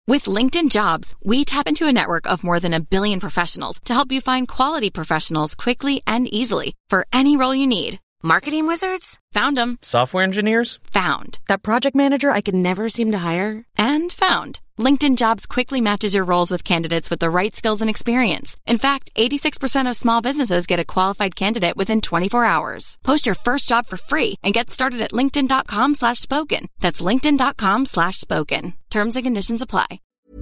With LinkedIn Jobs, we tap into a network of more than 1 billion professionals to help you find quality professionals quickly and easily for any role you need. Marketing wizards? Found them. Software engineers? Found. That project manager I could never seem to hire? And found. LinkedIn Jobs quickly matches your roles with candidates with the right skills and experience. In fact, 86% of small businesses get a qualified candidate within 24 hours. Post your first job for free and get started at linkedin.com/spoken. That's linkedin.com/spoken. Terms and conditions apply.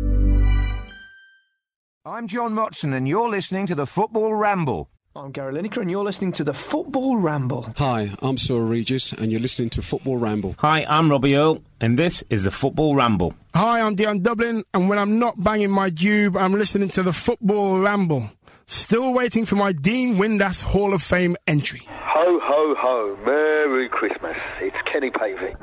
I'm John Motson and you're listening to the Football Ramble. I'm Gary Lineker and you're listening to the Football Ramble. Hi, I'm Sir Regis and you're listening to Football Ramble. Hi, I'm Robbie Earle and this is the Football Ramble. Hi, I'm Dion Dublin and when I'm not banging my dube, I'm listening to the Football Ramble. Still waiting for my Dean Windass Hall of Fame entry. Ho, ho, ho. Merry Christmas. It's Kenny Pavey.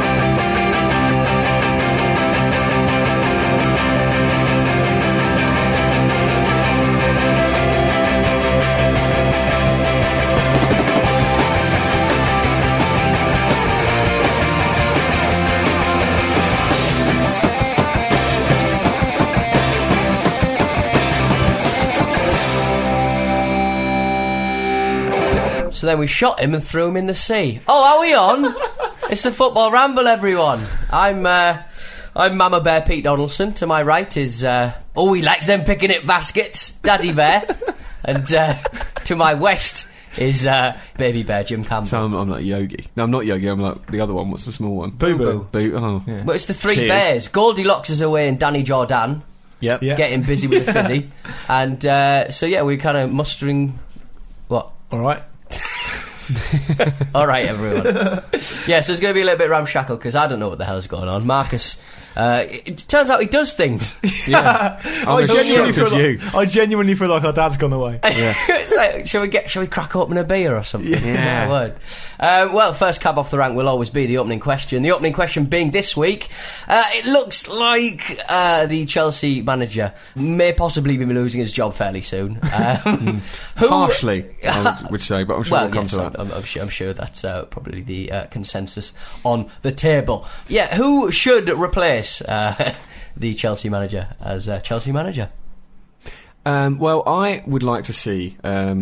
So then we shot him and threw him in the sea. Oh, are we on? It's the Football Ramble, everyone. I'm Mama Bear Pete Donaldson. To my right is, he likes them picking it baskets, Daddy Bear. And to my west is Baby Bear Jim Campbell. So I'm like Yogi. No, I'm not Yogi, I'm like the other one. What's the small one? Boo Boo. Boo, oh. Yeah. But it's the three bears. Goldilocks is away and Danny Jordan. Yep. Getting busy with the fizzy. And we're kind of mustering... What? All right. All right, everyone. Yeah, so it's going to be a little bit ramshackle because I don't know what the hell's going on. Marcus, it turns out he does things. Yeah, I genuinely feel like our dad's gone away. Yeah. It's like, shall we crack open a beer or something? Yeah. My word. Well, first cab off the rank will always be the opening question. The opening question being this week, it looks like the Chelsea manager may possibly be losing his job fairly soon. Harshly, I would say, but I'm sure we'll come to that. I'm sure that's probably the consensus on the table. Yeah, who should replace the Chelsea manager as Chelsea manager? Well, I would like to see...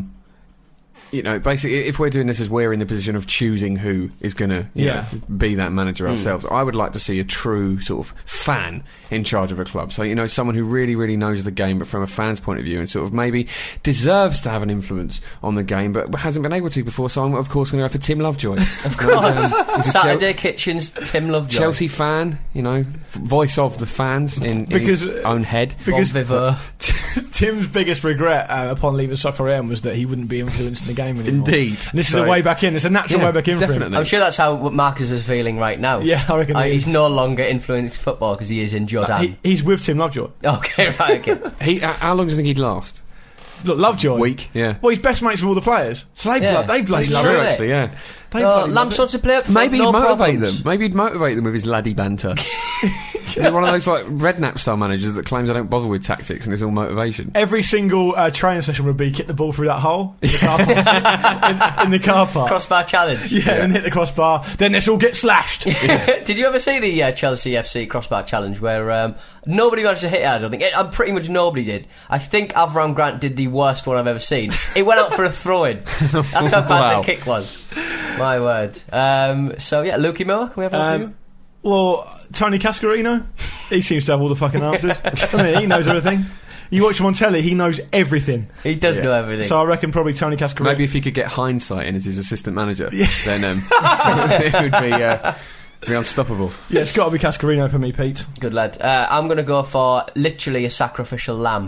basically, if we're doing this as we're in the position of choosing who is going to be that manager ourselves, I would like to see a true sort of fan in charge of a club. So, someone who really, really knows the game, but from a fan's point of view, and sort of maybe deserves to have an influence on the game, but hasn't been able to before. So I'm, of course, going to go for Tim Lovejoy. Of course. Saturday Kitchen's Tim Lovejoy. Chelsea fan, voice of the fans in his own head. Because Tim's biggest regret upon leaving Soccer AM was that he wouldn't be influencing the game anymore. Indeed. And this is a way back in. It's a natural way back in definitely. for him. I'm sure that's how Marcus is feeling right now. Yeah, I reckon he's no longer influencing football because he is in Jordan. He's with Tim Lovejoy. Okay, right, okay. How long do you think he'd last? Look, Lovejoy. Week, yeah. Well, he's best mates with all the players. So they bloody love true, it. actually, yeah. Lamps wants to play up front, Maybe he'd motivate problems. them. Maybe he'd motivate them with his laddie banter. He's one of those like Redknapp style managers that claims I don't bother with tactics and it's all motivation. Every single training session would be kick the ball through that hole in the car park. in the car park. Crossbar challenge. Yeah, and hit the crossbar. Then let's all get slashed. Did you ever see the Chelsea FC crossbar challenge where nobody managed to hit it? I don't think. Pretty much nobody did. I think Avram Grant did the worst one I've ever seen. It went out for a throw-in. That's how bad the kick was. My word. Lukey Moore, can we have one for you? Well, Tony Cascarino, he seems to have all the fucking answers. He knows everything. You watch him on telly, he knows everything. He does know everything. So I reckon probably Tony Cascarino. Maybe if he could get Hindsight in as his assistant manager, then it would be unstoppable. Yeah, it's got to be Cascarino for me, Pete. Good lad. I'm going to go for literally a sacrificial lamb.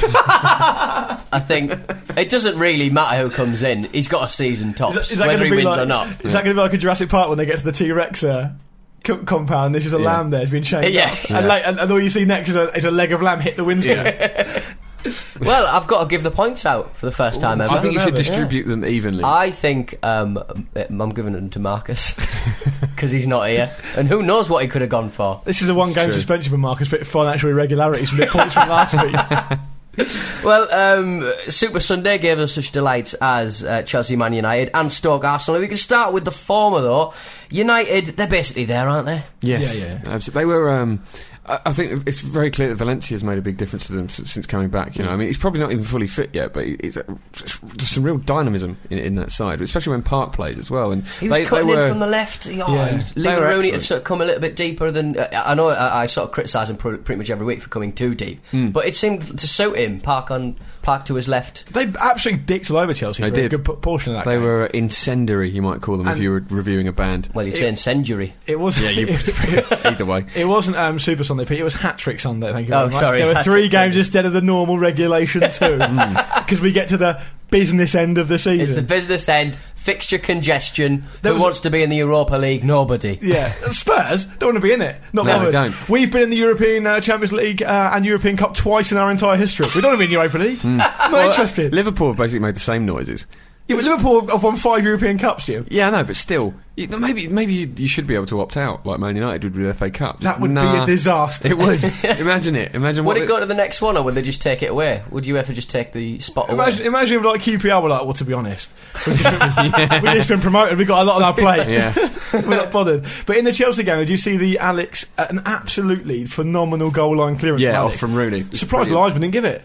I think it doesn't really matter who comes in. He's got a season tops, whether he wins or not. Is that going to be like a Jurassic Park when they get to the T-Rex compound? There's just a lamb there, it's been chained up. And all you see next is a leg of lamb hit the windscreen. Well, I've got to give the points out for the first time ever. I think you should distribute them evenly. I think I'm giving them to Marcus because he's not here, and who knows what he could have gone for. This is a one-game suspension for Marcus for financial irregularities from the points from last week. Well, Super Sunday gave us such delights as Chelsea, Man United and Stoke Arsenal. We can start with the former though. United, they're basically there, aren't they? Yes. Yeah. Absolutely. They were I think it's very clear that Valencia's made a big difference to them since coming back. You know, I mean, he's probably not even fully fit yet, but there's some real dynamism in that side, especially when Park plays as well. And he was cutting in from the left. Leaving Rooney to sort of come a little bit deeper than. I know I sort of criticise him pretty much every week for coming too deep, but it seemed to suit him. Park to his left. They absolutely dicked all over Chelsea. They did. A good portion of that. They game. were incendiary, you might call them, if you were reviewing a band. Well, you'd say incendiary. It was. Yeah, either way. It wasn't Super Sunday, Pete. It was Hat Trick Sunday. Thank you very much. Sorry. There were 3 games instead of the normal regulation 2, because we get to the business end of the season. It's the business end. Fixture congestion. Who wants to be in the Europa League? Nobody. Yeah, Spurs don't want to be in it. Not bothered. They don't. We've been in the European Champions League and European Cup twice in our entire history. We don't want to be in the Europa League. Not interested. Liverpool have basically made the same noises. Yeah, but Liverpool have won 5 European Cups, you. Yeah, I know, but still, maybe you should be able to opt out like Man United would with the FA Cup. That would be a disaster. It would. Imagine it. Imagine would it go to the next one, or would they just take it away? Would you ever just take the spot away? Imagine if like QPR were like, well, to be honest, we've just been promoted. We've got a lot on our plate. Yeah, we're not bothered. But in the Chelsea game, did you see the an absolutely phenomenal goal line clearance? Yeah, off from Rooney. Surprised Linesman didn't give it.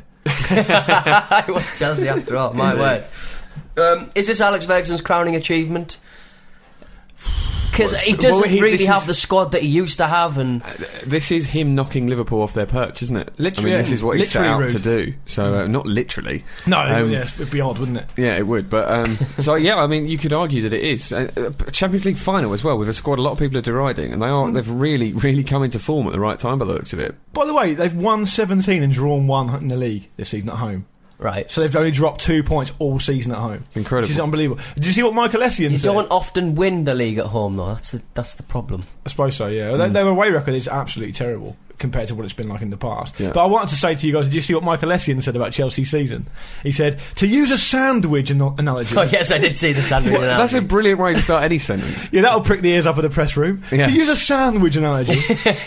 It was Chelsea after all. My word. Is this Alex Ferguson's crowning achievement? Because he doesn't really have the squad that he used to have, and this is him knocking Liverpool off their perch, isn't it? Literally, I mean, this is what he set out rude to do. So not literally. No, yes, it'd be odd, wouldn't it? Yeah, it would. But so yeah, I mean, you could argue that it is a Champions League final as well, with a squad a lot of people are deriding, and they've really come into form at the right time by the looks of it. By the way, they've won 17 and drawn 1 in the league this season at home. Right. So they've only dropped 2 points all season at home. Incredible. Which is unbelievable. Did you see what Michael Essien said? You don't often win the league at home, though. That's the problem. I suppose so, yeah. Their away record is absolutely terrible compared to what it's been like in the past. Yeah. But I wanted to say to you guys, did you see what Michael Essien said about Chelsea's season? He said, to use a sandwich analogy... Oh, yes, I did see the sandwich analogy. That's a brilliant way to start any sentence. Yeah, that'll prick the ears up of the press room. Yeah. To use a sandwich analogy,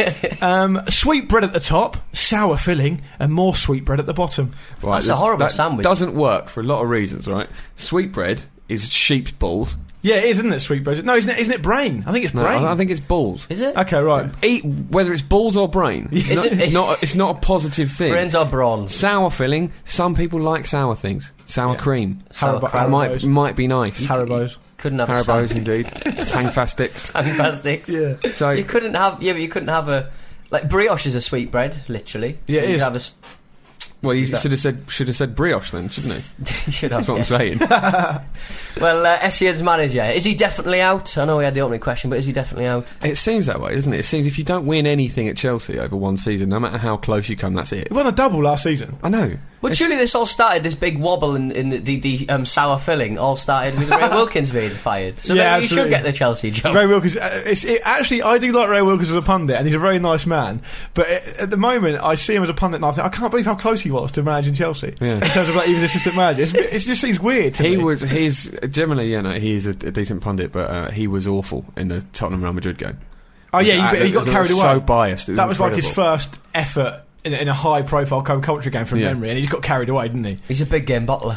sweet bread at the top, sour filling, and more sweet bread at the bottom. Right, that's a horrible sandwich. Doesn't work for a lot of reasons, right? Sweet bread is sheep's balls. Yeah, it is, isn't it, sweet bread? No, isn't it brain? I think it's brain. I think it's balls. Is it? Okay, right. Whether it's balls or brain, it's not a positive thing. Brains are brawn. Sour filling, some people like sour things. Sour cream. Haribo's. Might be nice. Haribo's. Couldn't have Haribo's, indeed. Tangfastics. Tangfastics. Yeah. So you couldn't have a... Like, brioche is a sweet bread, literally. Yeah, it is. Have well, you should have said brioche then, shouldn't he? You should have. That's what I'm saying. Well, Essien's manager, is he definitely out? I know we had the opening question, but is he definitely out? It seems that way, doesn't it? It seems if you don't win anything at Chelsea over one season, no matter how close you come, that's it. He won a double last season. I know. But surely this all started, this big wobble in the sour filling, all started with Ray Wilkins being fired. So yeah, maybe you should get the Chelsea job. Ray Wilkins, actually, I do like Ray Wilkins as a pundit, and he's a very nice man. But at the moment, I see him as a pundit, and I think, I can't believe how close he was to managing Chelsea. Yeah. In terms of like, he was assistant manager. It just seems weird to me. He's generally, he's a decent pundit, but he was awful in the Tottenham Real Madrid game. Oh yeah, he got carried away. So biased. That was like his first effort in a high-profile commentary game from memory, and he just got carried away, didn't he? He's a big game bottler.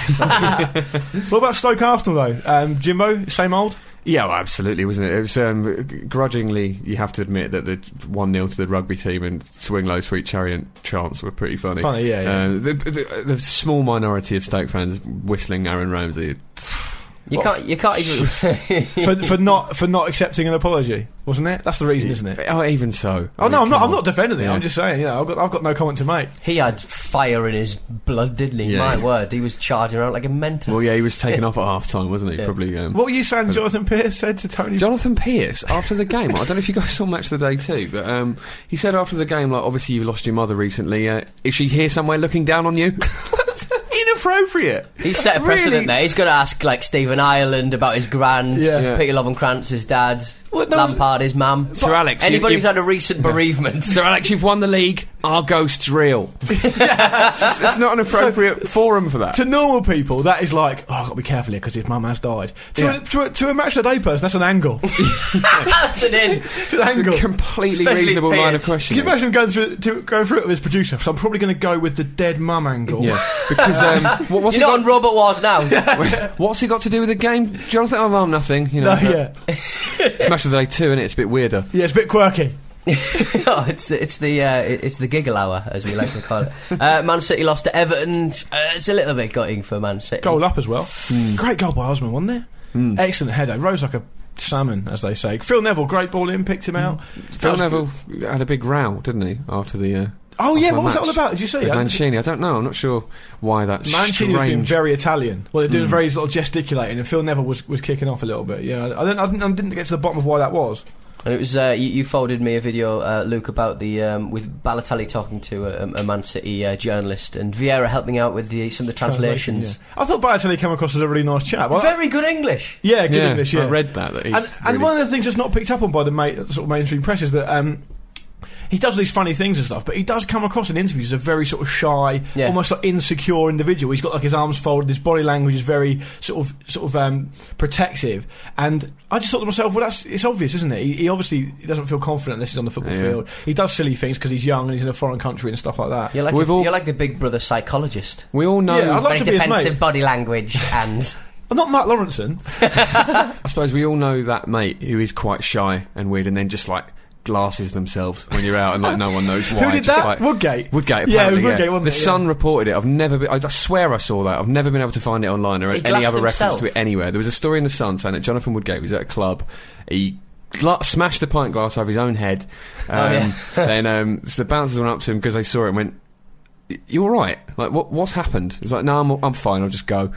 What about Stoke Arsenal though? Jimbo, same old? Yeah, well, absolutely, wasn't it? It was grudgingly, you have to admit that the 1-0 to the rugby team and Swing Low Sweet Chariot chants were pretty funny. Yeah. The small minority of Stoke fans whistling Aaron Ramsey. You can't even for not accepting an apology, wasn't it? That's the reason, isn't it? Oh, even so. I'm not defending it. I'm just saying, I've got no comment to make. He had fire in his blood, didn't he? Yeah. My word, he was charging around like a mental. Well, yeah, he was taken off at half time, wasn't he? Yeah. Probably. What were you saying? Jonathan Pearce said to Tony. Jonathan Pearce after the game. I don't know if you guys saw Match of the Day too, but he said after the game, like, obviously you've lost your mother recently. Is she here somewhere looking down on you? Inappropriate. He's set a precedent there. He's going to ask like Stephen Ireland about his grand, Peter Lovencrantz his dad, Lampard his mum. Sir Alex, anybody who's had a recent bereavement. Sir Alex, you've won the league. Our ghost's real. It's not an appropriate forum for that. To normal people, that is like, I've got to be careful here because his mum has died. To a Match of the Day person, that's an angle. That's an in. It's an angle. A completely Especially reasonable Pearce. line of questioning. Can you imagine him going through it with his producer? So I'm probably going to go with the dead mum angle. Yeah, because what's You're not on Robot Wars now. What's he got to do with the game, Jonathan? Oh, nothing. No, Smash of the Day 2, innit? It's a bit weirder. Yeah, it's a bit quirky. Oh, it's the giggle hour, as we like to call it. Man City lost to Everton. It's a little bit gutting for Man City. Goal up as well. Great goal by Osman, wasn't it? Excellent header. Rose like a salmon, as they say. Phil Neville, great ball in, picked him out. Phil Neville had a big row, didn't he, after the... Oh yeah, what was that all about? Did you see? Mancini, I don't know. I'm not sure why that's Mancini was being very Italian. Well, they're doing very sort of gesticulating, and Phil Neville was kicking off a little bit. Yeah, I didn't get to the bottom of why that was. And it was you forwarded me a video, Luke, about the with Balotelli talking to a Man City journalist, and Vieira helping out with some of the translations. Yeah. I thought Balotelli came across as a really nice chap. Very good English. Yeah, good English. Yeah, I read that. And one of the things that's not picked up on by the sort of mainstream press is that. He does these funny things and stuff, but he does come across in interviews as a very sort of shy, almost like insecure individual. He's got like his arms folded, his body language is very sort of protective. And I just thought to myself, well, it's obvious, isn't it? He obviously doesn't feel confident unless he's on the football field. He does silly things because he's young and he's in a foreign country and stuff like that. You're like the Big Brother psychologist. We all know I'd like very to be defensive body language and. I'm not Mark Lawrenson. I suppose we all know that mate who is quite shy and weird, and then just like glasses themselves when you're out and like no one knows why. Who did just that? Like, Woodgate. Yeah, it was Woodgate, wasn't The it? Sun reported it. I swear I saw that. I've never been able to find it online or any other reference to it anywhere. There was a story in the Sun saying that Jonathan Woodgate was at a club. He smashed the pint glass over his own head. Then so the bouncers went up to him because they saw it and went, "You all right? Like what's happened?" He's like, "No, I'm fine. I'll just go."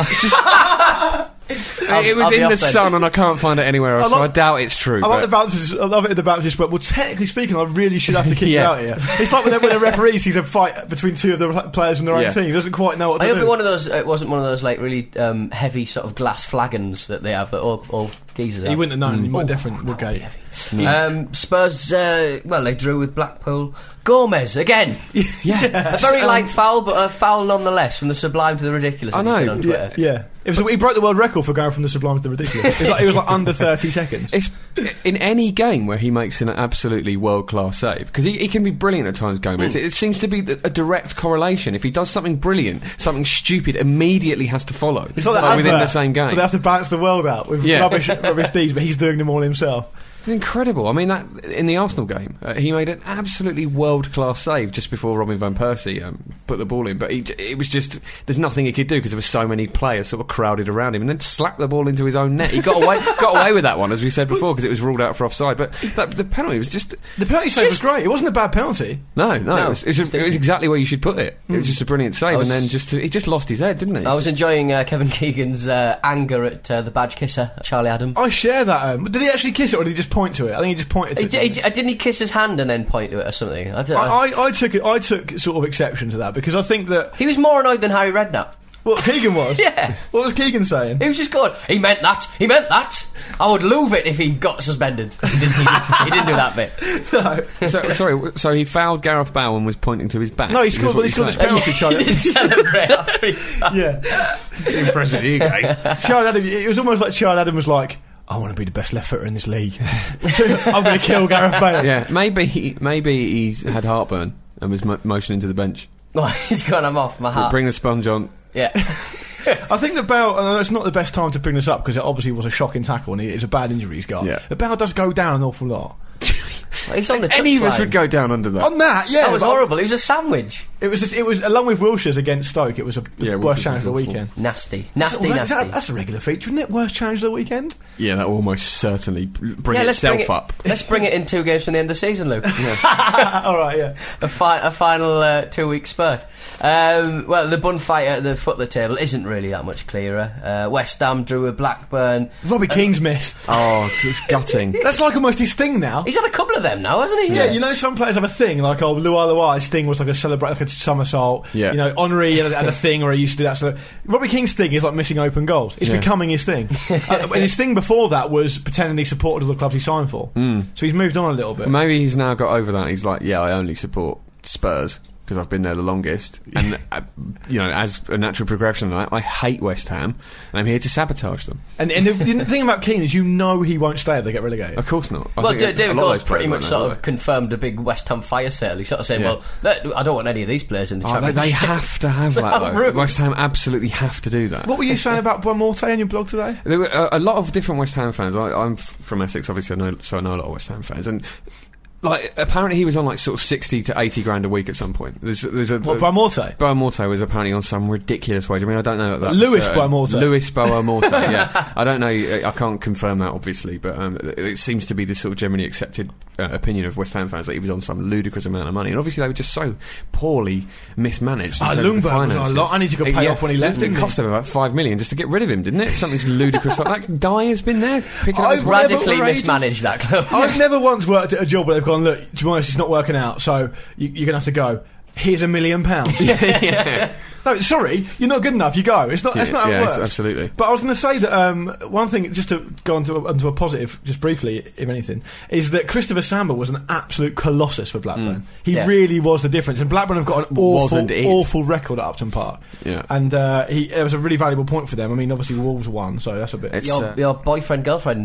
It was in the Sun and I can't find it anywhere else, so I doubt it's true. I like the bouncers. I love it. The bouncers, but well, technically speaking, I really should have to kick you out here. It's like when a referee sees a fight between two of the players from their own team, he doesn't quite know what to do. I hope it wasn't one of those like really heavy sort of glass flagons that they have that all geezers have. He wouldn't have known. He might different. Woodgate. Spurs, they drew with Blackpool. Gomez again. A very light foul, but a foul nonetheless, from the sublime to the ridiculous. I know. On Twitter. Yeah. He broke the world record for going from the sublime to the ridiculous. It was like under 30 seconds. It's in any game where he makes an absolutely world-class save, because he can be brilliant at times, Gomez. It seems to be a direct correlation. If he does something brilliant, something stupid immediately has to follow. It's like within the same game. They have to balance the world out with rubbish deeds, but he's doing them all himself. Incredible. I mean, that in the Arsenal game, he made an absolutely world-class save just before Robin van Persie put the ball in. But it was just, there's nothing he could do because there were so many players sort of crowded around him, and then slapped the ball into his own net. He got away with that one, as we said before, because it was ruled out for offside. But the penalty was just... The penalty save was great. It wasn't a bad penalty. No. It was exactly where you should put it. It was just a brilliant save, and then he just lost his head, didn't he? I was enjoying Kevin Keegan's anger at the badge kisser, Charlie Adam. I share that. Did he actually kiss it, or did he just point to it? I think he just pointed to it. Didn't he kiss his hand and then point to it or something? I took sort of exception to that, because I think that... He was more annoyed than Harry Redknapp. What, Keegan was? Yeah. What was Keegan saying? He was just going, he meant that. I would love it if he got suspended. He didn't do that bit. No. So he fouled Gareth Bale and was pointing to his back. No, he scored his penalty, Charlie. He didn't celebrate after he fouled. Yeah. It's impressive, you guys. Charlie Adam, it was almost like Charlie Adam was like, I want to be the best left footer in this league. I'm going to kill Gareth Bale. Yeah, maybe he's had heartburn and was motioning to the bench. Oh, he's gone, I'm off, my heart. Bring the sponge on. Yeah. I think that Bale, and it's not the best time to bring this up because it obviously was a shocking tackle and it's a bad injury he's got. Yeah. But Bale does go down an awful lot. Well, he's on the Any of us would go down under that. On that, yeah. That was horrible. It was a sandwich. It was along with Wilshire's against Stoke. It was the worst challenge of the weekend. Nasty. That's a regular feature, isn't it? Worst challenge of the weekend. Yeah, that will almost certainly bring itself up. Let's bring it in 2 games from the end of the season, Luke. All right, yeah. A final 2-week spurt. Well, the bun fight at the foot of the table isn't really that much clearer. West Ham drew with Blackburn. Robbie Keane's miss. Oh, it's gutting. That's like almost his thing now. He's had a couple of them now, hasn't he? Yeah, you know, some players have a thing, like Luai, his thing was like a like a somersault. Yeah. You know, Henry had a thing where he used to do that. So Robbie Keane's thing is like missing open goals. It's becoming his thing. And his thing before that was pretending he supported all the clubs he signed for. So he's moved on a little bit. Maybe he's now got over that. He's like, yeah, I only support Spurs because I've been there the longest, and as a natural progression of that, I hate West Ham, and I'm here to sabotage them. And the thing about Keane is, you know, he won't stay if they get relegated. Of course not. Well, David Gold's pretty much sort of confirmed a big West Ham fire sale. He's sort of saying, well, I don't want any of these players in the Championship. They have to have that, though. West Ham absolutely have to do that. What were you saying about Morte on your blog today? There were a lot of different West Ham fans. I'm from Essex, obviously, so I know a lot of West Ham fans, and Like, apparently he was on like sort of 60 to 80 grand a week at some point. There's Boa Morte? Boa Morte was apparently on some ridiculous wage. I mean, I don't know that. Lewis Boa Morte. Lewis Boa Morte, yeah. I don't know, I can't confirm that, obviously, but it seems to be the sort of generally accepted opinion of West Ham fans that he was on some ludicrous amount of money. And obviously they were just so poorly mismanaged. Lundberg was on a lot, and he got paid off when he left. It cost them about 5 million just to get rid of him, didn't it? Something ludicrous like that. Dyer's been there. I've radically mismanaged that club. I've never once worked at a job where they've gone, look, to be honest, it's not working out, so you're going to have to go. Here's £1 million. Yeah. No, sorry, you're not good enough. You go. That's not how it works. Absolutely. But I was going to say that one thing, just to go onto a positive, just briefly, if anything, is that Christopher Samba was an absolute colossus for Blackburn. He really was the difference. And Blackburn have got an awful record at Upton Park. Yeah. And it was a really valuable point for them. I mean, obviously Wolves won, so that's a bit. Your boyfriend girlfriend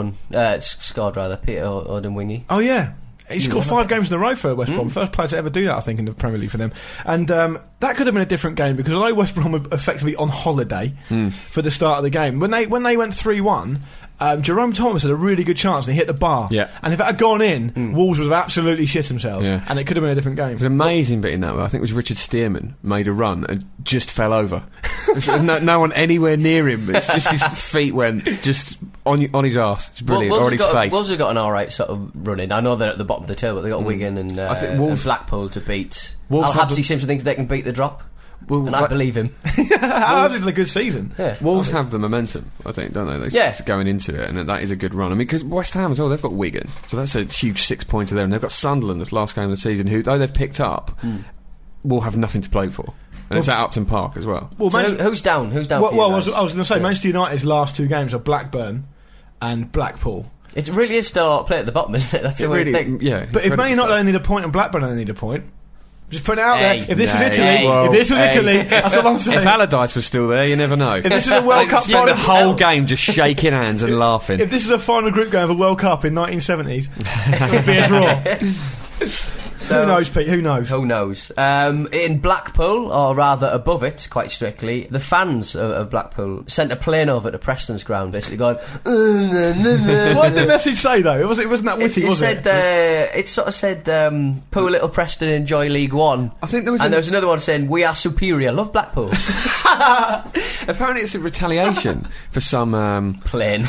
scored rather, Peter Odemwingie. Oh yeah. He's scored 5 games in a row for West Brom. First player to ever do that, I think, in the Premier League for them. And that could have been a different game, because although West Brom were effectively on holiday for the start of the game, when they went 3-1, Jerome Thomas had a really good chance and he hit the bar. Yeah. And if that had gone in, Wolves would have absolutely shit themselves. Yeah. And it could have been a different game. There's an amazing bit in that, I think it was Richard Stearman made a run and just fell over. no one anywhere near him. It's just his feet went just on his arse. It's brilliant. Or on his face. Wolves have got an alright sort of running. I know they're at the bottom of the table, but they've got Wigan and Blackpool to beat. Al-Habsi seems to think they can beat the drop. And I believe him. Wolves is a good season. Yeah. Wolves have the momentum, I think, don't they? They're going into it, and that is a good run. I mean, because West Ham as well, they've got Wigan, so that's a huge 6-pointer there, and they've got Sunderland, the last game of the season, who, though they've picked up, will have nothing to play for. And it's at Upton Park as well. So who's down? Who's down? Well, I was going to say, Manchester United's last 2 games are Blackburn and Blackpool. It really is still a play at the bottom, isn't it? That's the weird thing. Yeah. But if Man United only need a point and Blackburn only need a point, just put it out there. If this was Italy, that's all I'm saying. If Allardyce was still there, you never know. If this is a World Cup final, the whole game just shaking hands and laughing. If this is a final group game of a World Cup in 1970s, it would be a draw. So, who knows, Pete? Who knows? Who knows? In Blackpool, or rather above it, quite strictly, the fans of Blackpool sent a plane over to Preston's ground, basically going. What did the message say though? It wasn't that witty, was it? It sort of said, "Poor little Preston enjoy League One." I think there was, and there was another one saying, "We are superior, love Blackpool." Apparently, it's a retaliation for some plane.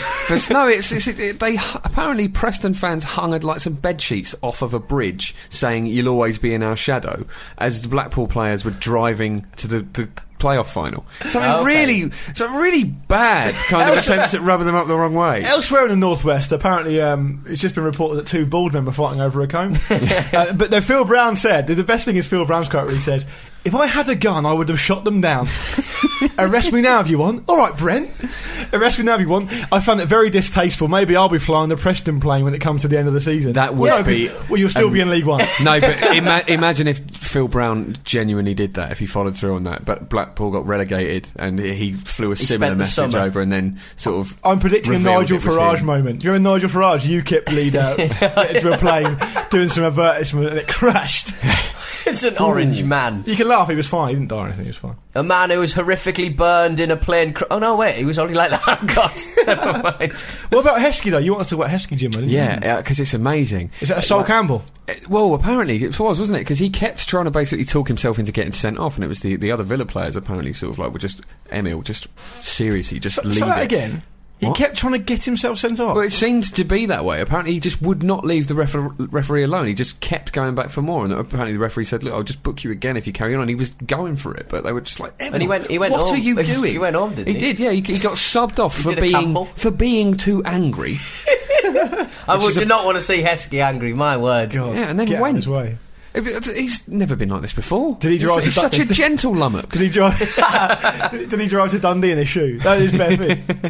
Apparently Preston fans hung like some bed sheets off of a bridge saying, "You'll always be in our shadow," as the Blackpool players were driving to the playoff final. Something really bad kind of attempts at rubbing them up the wrong way. Elsewhere in the Northwest, apparently, it's just been reported that 2 bald men were fighting over a comb. But Phil Brown said, the best thing is Phil Brown's quote where he says, "If I had a gun, I would have shot them down. Arrest me now if you want." All right, Brent. Arrest me now if you want. I found it very distasteful. Maybe I'll be flying the Preston plane when it comes to the end of the season. That would be... Well, you'll still be in League One. No, but imagine if Phil Brown genuinely did that, if he followed through on that, but Blackpool got relegated and he flew a similar message over and then sort of... I'm predicting a Nigel Farage moment. You're a Nigel Farage UKIP leader get into a plane doing some advertisement and it crashed. It's an orange man. You can laugh, he was fine. He didn't die or anything, he was fine. A man who was horrifically burned in a plane oh no, wait, he was only like that. Oh God, never mind. What about Heskey though? You want to talk about Heskey, Jim, didn't you? Yeah, because it's amazing. Is that a Sol Campbell? Well, apparently it was, wasn't it? Because he kept trying to basically talk himself into getting sent off, and it was the other Villa players apparently sort of like were just, Emil, just seriously, just leave it. Say that it. again? He kept trying to get himself sent off. Well, it seemed to be that way. Apparently, he just would not leave the referee alone. He just kept going back for more. And apparently, the referee said, "Look, I'll just book you again if you carry on." And he was going for it, but they were just like, and he went. What home. Are you doing? He went on, didn't he? He did. Yeah, he got subbed off for being too angry. I would not want to see Heskey angry. My word. God, yeah, and then get out of his way. He's never been like this before. Did he drive? He's such a gentle lummock. Did he drive? Did he drive to Dundee in his shoe? That is bare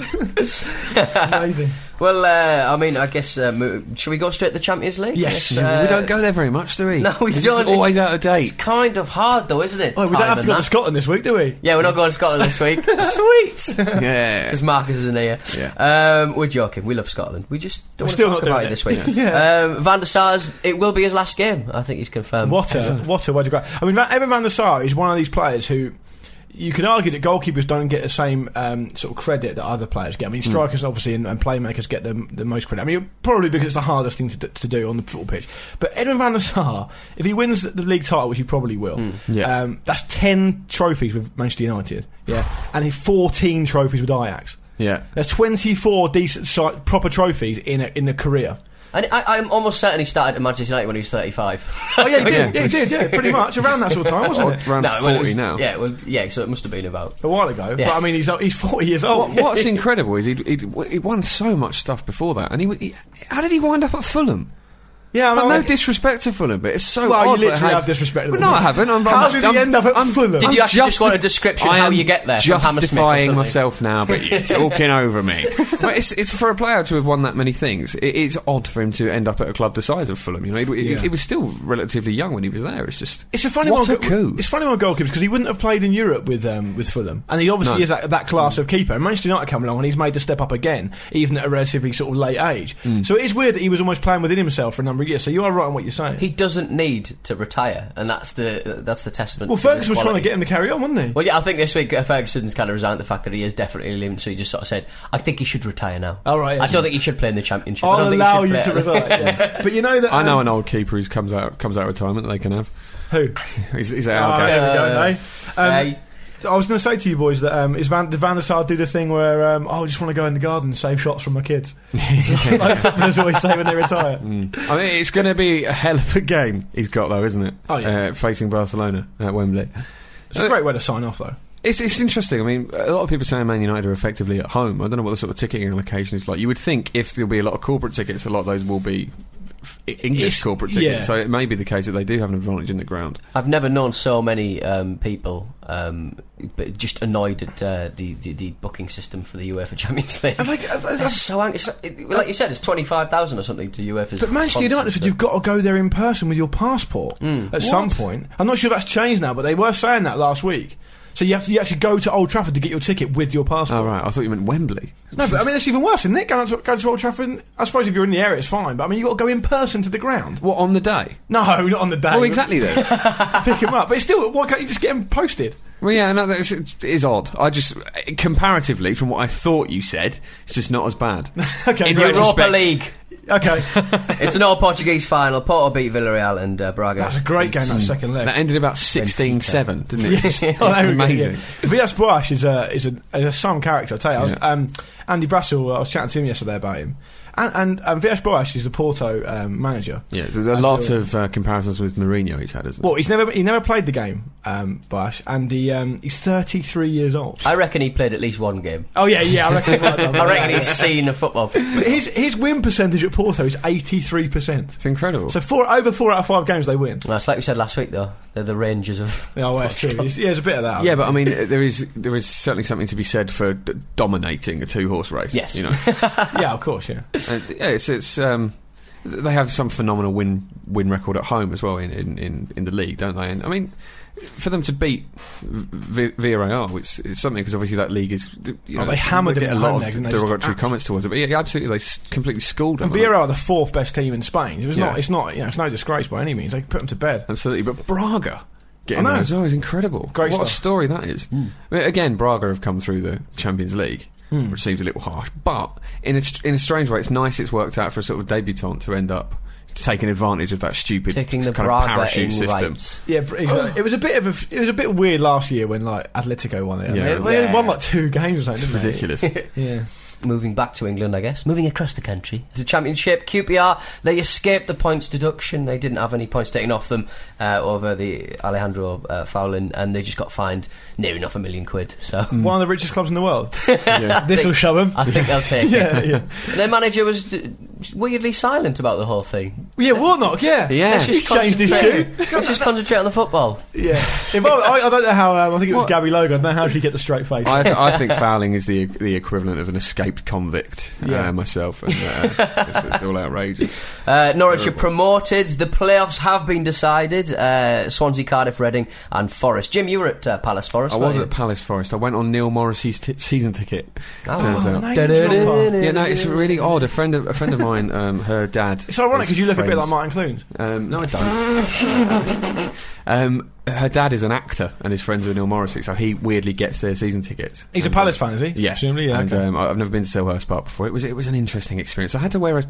thing. Amazing. Well, I mean, I guess should we go straight to the Champions League? Yes. We don't go there very much, do we? No, we don't. It's always out of date. It's kind of hard, though, isn't it? Oh, we don't have to go to Scotland this week, do we? Yeah, we're not going to Scotland this week. Sweet. Yeah. Because Marcus isn't here. Yeah. We're joking. We love Scotland. We just don't want to talk about it this week. Van der Sar's, it will be his last game. I think he's confirmed. What a way to go. I mean, Evan van der Sar is one of these players who... you could argue that goalkeepers don't get the same sort of credit that other players get. I mean, strikers obviously and playmakers get the most credit. I mean, probably because it's the hardest thing to do on the football pitch. But Edwin van der Sar, if he wins the league title, which he probably will, that's 10 trophies with Manchester United, and 14 trophies with Ajax. Yeah, there's 24 decent proper trophies in a career. And I'm almost certain he started at Manchester United when he was 35. Oh yeah, he did, pretty much around that sort of time, wasn't it? Around 40 now. Yeah, so it must have been about a while ago. Yeah. But I mean, he's 40 years old. What's incredible is he won so much stuff before that, and he how did he wind up at Fulham? Yeah, no disrespect to Fulham, but it's so odd. Well, you literally have disrespect. No, I haven't. How did he end up at Fulham? Did you actually just want a description of how you get there? Justifying myself now, but you're talking over me. But it's for a player to have won that many things. It's odd for him to end up at a club the size of Fulham. You know, he was still relatively young when he was there. It's a funny what one. A coup. It's funny one goalkeepers because he wouldn't have played in Europe with Fulham, and he obviously is that class of keeper. And Manchester United come along, and he's made the step up again, even at a relatively sort of late age. So it is weird that he was almost playing within himself for a number of years. So you are right on what you're saying. He doesn't need to retire, and that's the testament. Well, Ferguson was trying to get him to carry on, wasn't he? Well, yeah, I think this week Ferguson's kind of resigned the fact that he is definitely leaving, so he just sort of said, "I think he should retire now." All right, I don't think he should play in the Championship. I'll allow you to retire. Yeah. But you know that I know an old keeper who comes out of retirement that they can have. Who? he's out. There we go. I was going to say to you boys that did Van der Sar do the thing where I just want to go in the garden and save shots from my kids, like footballers always say when they retire. I mean, it's going to be a hell of a game he's got though, isn't it? Oh yeah, facing Barcelona at Wembley. It's a great way to sign off though. It's interesting. I mean, a lot of people say Man United are effectively at home. I don't know what the sort of ticketing allocation is like. You would think if there'll be a lot of corporate tickets, a lot of those will be English corporate tickets, so it may be the case that they do have an advantage in the ground. I've never known so many people but just annoyed at the booking system for the UEFA Champions League. That's so angry. Like you said, it's 25,000 or something to UEFA's. But Manchester United said you've got to go there in person with your passport at some point. I'm not sure if that's changed now, but they were saying that last week. So you actually go to Old Trafford to get your ticket with your passport. Oh right, I thought you meant Wembley. No, but I mean it's even worse, isn't it? Going to Old Trafford. I suppose if you're in the area, it's fine. But I mean you've got to go in person to the ground. What, on the day? No, not on the day. Oh, exactly. Then pick them up. But it's still, why can't you just get them posted? Well, yeah, no, it is odd. I just, comparatively, from what I thought you said, it's just not as bad. Okay, in Europa League. Okay. It's an all-Portuguese final. Porto beat Villarreal and Braga. That's a great game, that second leg. That ended about 16-7, didn't it? Amazing. Villas-Boas is a some character, I'll tell you. Andy Brassel, I was chatting to him yesterday about him. And Villas-Boas is the Porto manager. Yeah, there's a lot of comparisons with Mourinho he's had, isn't there? Well, he never played the game, Boas, and he's 33 years old. I reckon he played at least one game. Oh yeah, I reckon he might have done. I reckon he's seen a football. But his win percentage at Porto is 83%. It's incredible. So over 4 out of 5 games they win. Well, it's like we said last week, though. They're the Rangers of. Oh, well, true. There's a bit of that. Yeah, but I mean, there is certainly something to be said for dominating a 2-horse race. Yes, you know. Yeah, of course. Yeah. It's they have some phenomenal win record at home as well in the league, don't they? And I mean, for them to beat Villarreal, it's something, because obviously that league is. They hammered them. Get a lot of derogatory comments towards it, but yeah, absolutely, they completely schooled them. And Villarreal are the 4th best team in Spain. It's no disgrace by any means. They put them to bed. Absolutely, but Braga getting there as well is incredible. Great what stuff. A story that is. I mean, again, Braga have come through the Champions League. Which seems a little harsh, but in a strange way, it's nice. It's worked out for a sort of debutant to end up taking advantage of that stupid taking the kind Braga of parachute in system. Right. Yeah, exactly. It was a bit weird last year when like Atletico won it. They only won like 2 games or something. It's ridiculous. Yeah. Moving back to England, I guess. Moving across the country. The Championship, QPR, they escaped the points deduction. They didn't have any points taken off them over the Alejandro fouling, and they just got fined near enough £1 million. So one of the richest clubs in the world. This will show them. I think they'll take it. Yeah. Their manager was weirdly silent about the whole thing. Yeah, Warnock, yeah. He's changed his tune. Let's just concentrate on the football. Yeah. I don't know how, I think it was Gabby Logan, I don't know how she get the straight face. I think fouling is the equivalent of an escaped convict, myself, and it's all outrageous. Norwich are promoted. The playoffs have been decided. Swansea, Cardiff, Reading and Forest. Jim, you were at Palace Forest. I was at Palace Forest. I went on Neil Morrissey's season ticket. It's really odd. A friend of mine, her dad. It's ironic because you look a bit like Martin Clunes. No, I don't. her dad is an actor and is friends with Neil Morrissey, so he weirdly gets their season tickets. He's a Palace fan, is he? Yeah. Presumably, yeah. And okay. I've never been to Selhurst Park before. It was an interesting experience. I had to wear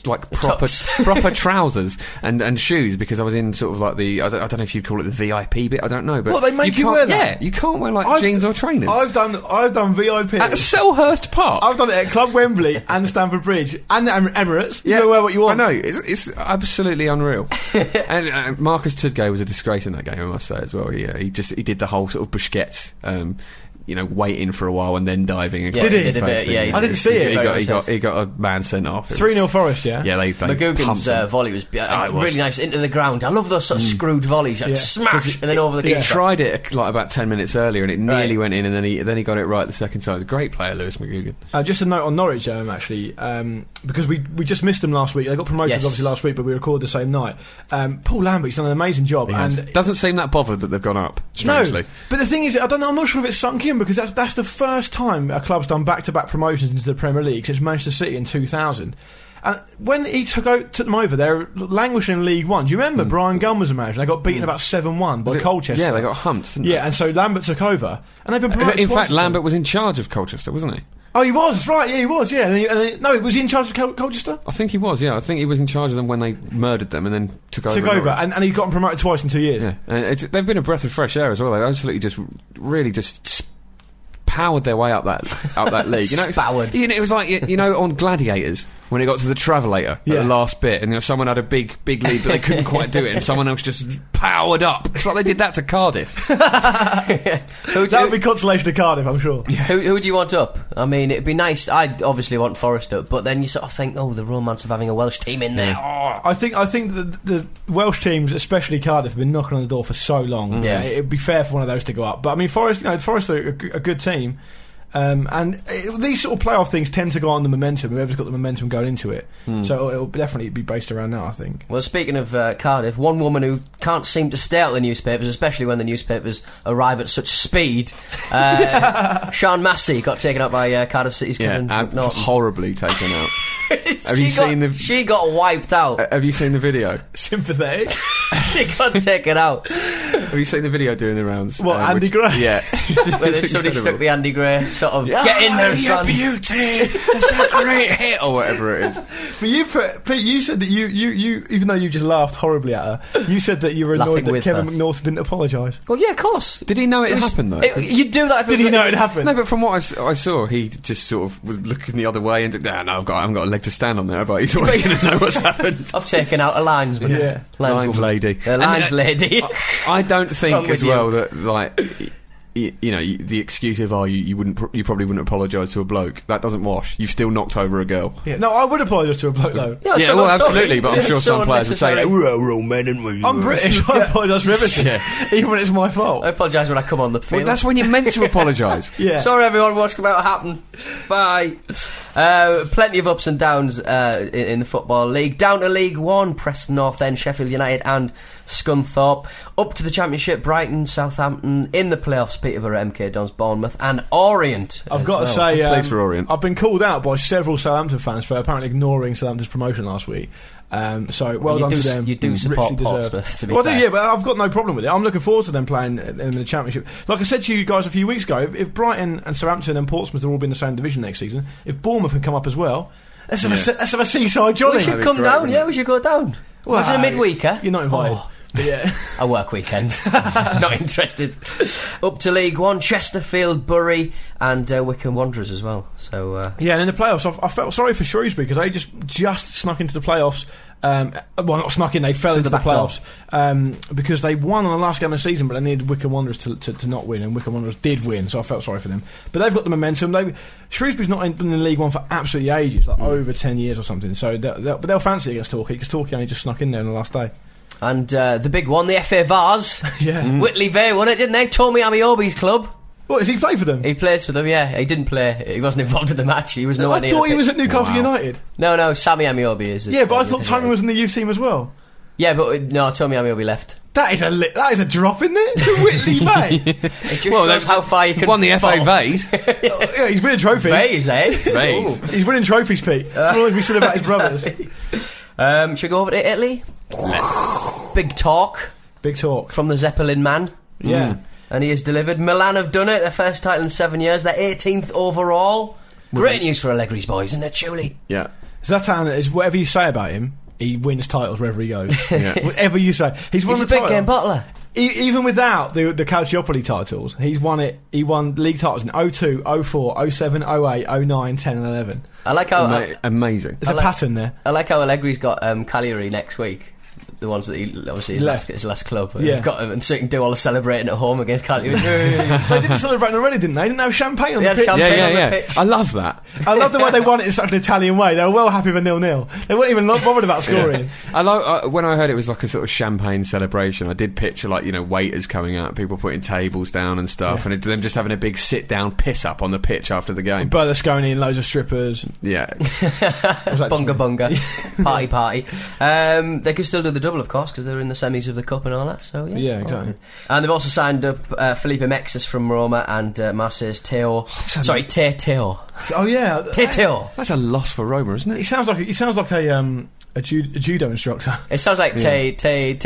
proper trousers and shoes because I was in sort of like I don't know if you'd call it the VIP bit. I don't know, but what, they make you wear that? Yeah, you can't wear like jeans or trainers. I've done VIP at Selhurst Park. I've done it at Club Wembley and Stamford Bridge and the Emirates. You can wear what you want. I know, it's absolutely unreal. And Marcus Tudgay was a disgrace in that game, I must say as well. He did the whole sort of Busquets, waiting for a while and then diving. Did he? I didn't see it. He got a man sent off. 3-0 Forest, yeah? Yeah, they McGugan's volley was really nice into the ground. I love those sort of screwed volleys. Smash! And then over the keeper. He tried it like about 10 minutes earlier and it nearly went in, and then he got it right the second time. He's a great player, Lewis McGugan. Just a note on Norwich, actually, because we just missed them last week. They got promoted obviously last week, but we recorded the same night. Paul Lambert's done an amazing job. And doesn't seem that bothered that they've gone up, strangely. No, but the thing is, I'm not sure if it's sunk in, because that's the first time a club's done back-to-back promotions into the Premier League since Manchester City in 2000. And when he took them over, they were languishing in League One. Do you remember Brian Gunn was a manager? They got beaten about 7-1 by Colchester. Yeah, they got humped, didn't they? Yeah, and so Lambert took over. And they've been promoted in fact, Lambert was in charge of Colchester, wasn't he? Oh, he was, that's right, yeah, he was, yeah. No, was he in charge of Colchester? I think he was, yeah. I think he was in charge of them when they murdered them and then took over. And he got them promoted twice in 2 years. Yeah, and they've been a breath of fresh air as well. They absolutely really powered their way up that league. It was like on Gladiators when it got to the Travelator at the last bit, and someone had a big lead but they couldn't quite do it, and someone else just powered up. It's like they did that to Cardiff. That would be consolation to Cardiff, I'm sure. Yeah. Who do you want up? I mean, it'd be nice. I'd obviously want Forest up, but then you sort of think, the romance of having a Welsh team in there. Yeah. I think the Welsh teams, especially Cardiff, have been knocking on the door for so long. Yeah. It'd be fair for one of those to go up. But I mean, Forest are a good team. These sort of playoff things tend to go on the momentum. Whoever's got the momentum going into it, so it'll definitely be based around that, I think. Well, speaking of Cardiff, one woman who can't seem to stay out of the newspapers, especially when the newspapers arrive at such speed, Sian Massey got taken out by Cardiff City's Kevin McNaughton. Horribly taken out. She got wiped out. Have you seen the video? Sympathetic. She got taken out. Have you seen the video doing the rounds? What, Andy Gray? Yeah. Where somebody stuck the Andy Gray sort of, get in there, son. Beauty! That's a great hit! Or whatever it is. But Pete, you said that you even though you just laughed horribly at her, you said that you were annoyed that Kevin McNaughton didn't apologise. Well, yeah, of course. Did he know it happened, though? You'd do that if Did he know it happened? No, but from what I saw, he just sort of was looking the other way and, I haven't got a leg to stand on there, but he's always going to know what's happened. I've taken out a linesman. Yeah. Lines lady. Lines lady. I don't think as well that, like, the excuse of you probably wouldn't apologise to a bloke. That doesn't wash. You've still knocked over a girll. Yeah, no, I would apologise to a bloke though. Yeah, well, absolutely. But I'm sure some players would say, "We're all men, and we." I'm British. I apologise for everything, even when it's my fault. I apologise when I come on the field. Well, that's when you're meant to apologise. Yeah. Sorry, everyone. What's about to happen? Bye. Plenty of ups and downs in the Football League. Down to League One, Preston North End, Sheffield United and Scunthorpe. Up to the Championship, Brighton, Southampton. In the playoffs, Peterborough, MK Dons, Bournemouth and Orient. I've got to say, please for Orient. I've been called out by several Southampton fans for apparently ignoring Southampton's promotion last week. So well done to them. You do support Portsmouth, to be fair. Yeah, but I've got no problem with it. I'm looking forward to them playing in the Championship. Like I said to you guys a few weeks ago, if Brighton and Southampton and Portsmouth are all in the same division next season, if Bournemouth can come up as well, let's have a seaside jolly. We should come down, we should go down. Well, imagine a midweeker. You're not invited. Yeah. A work weekend. Not interested. Up to League One, Chesterfield, Bury and Wycombe Wanderers as well. So yeah, and in the playoffs I felt sorry for Shrewsbury because they just snuck into the playoffs. Well, not snuck in, they fell into the playoffs because they won on the last game of the season, but they needed Wycombe Wanderers to not win, and Wycombe Wanderers did win, so I felt sorry for them. But they've got the momentum. Shrewsbury's not been in League One for absolutely ages, like over 10 years or something, so they'll fancy it against Torquay, because Torquay only just snuck in there on the last day. And the big one, the FA Vars. Yeah. Whitley Vale won it, didn't they? Tomi Amiobi's club. What, does he play for them? He plays for them, yeah. He didn't play. He wasn't involved in the match. He was nowhere near. I thought he was at Newcastle United. No, Sammy Amiobi is. Yeah, but I thought Tomi was in the youth team as well. Yeah, but no, Tomi Amiobi left. That is a drop, isn't it? To Whitley Vale. It just shows how far you can won the FA Vase. Yeah, he's winning trophies. Vase, eh? Vase. He's winning trophies, Pete. That's all we said about his brothers. Should we go over to Italy? Let's. Big talk. Big talk. From the Zeppelin Man. Yeah. And he has delivered. Milan have done it, their first title in 7 years, their 18th overall. Great news for Allegri's boys, isn't it, Julie? Yeah. Zlatan is, whatever you say about him, he wins titles wherever he goes. Whatever you say. He's won He's a the big title. game bottler. Even without the Calciopoli titles, he's won it. He won league titles in 02, 04, 07, 08, 09, 10 and 11. I like how... amazing. There's a pattern there. I like how Allegri's got Cagliari next week. The ones that he obviously his last club. Yeah. They've got him, so he can do all the celebrating at home against Cagliari. They didn't celebrate already, didn't they? Didn't they have champagne on the pitch? Champagne on the pitch. I love that. I love the way they won it in such an Italian way. They were well happy with 0-0. They weren't even bothered about scoring. I love when I heard it was like a sort of champagne celebration. I did picture waiters coming out, people putting tables down and stuff, and them just having a big sit down piss up on the pitch after the game. Berlusconi and loads of strippers. Yeah. Bunga bunga. Party. They could still do the double, of course, because they're in the semis of the cup and all that. So yeah, exactly. Okay. And they've also signed up Felipe Mexis from Roma and Marseille's Teo. Teo. Oh yeah, Teo. That's a loss for Roma, isn't it? He sounds like a judo instructor. It sounds like Te.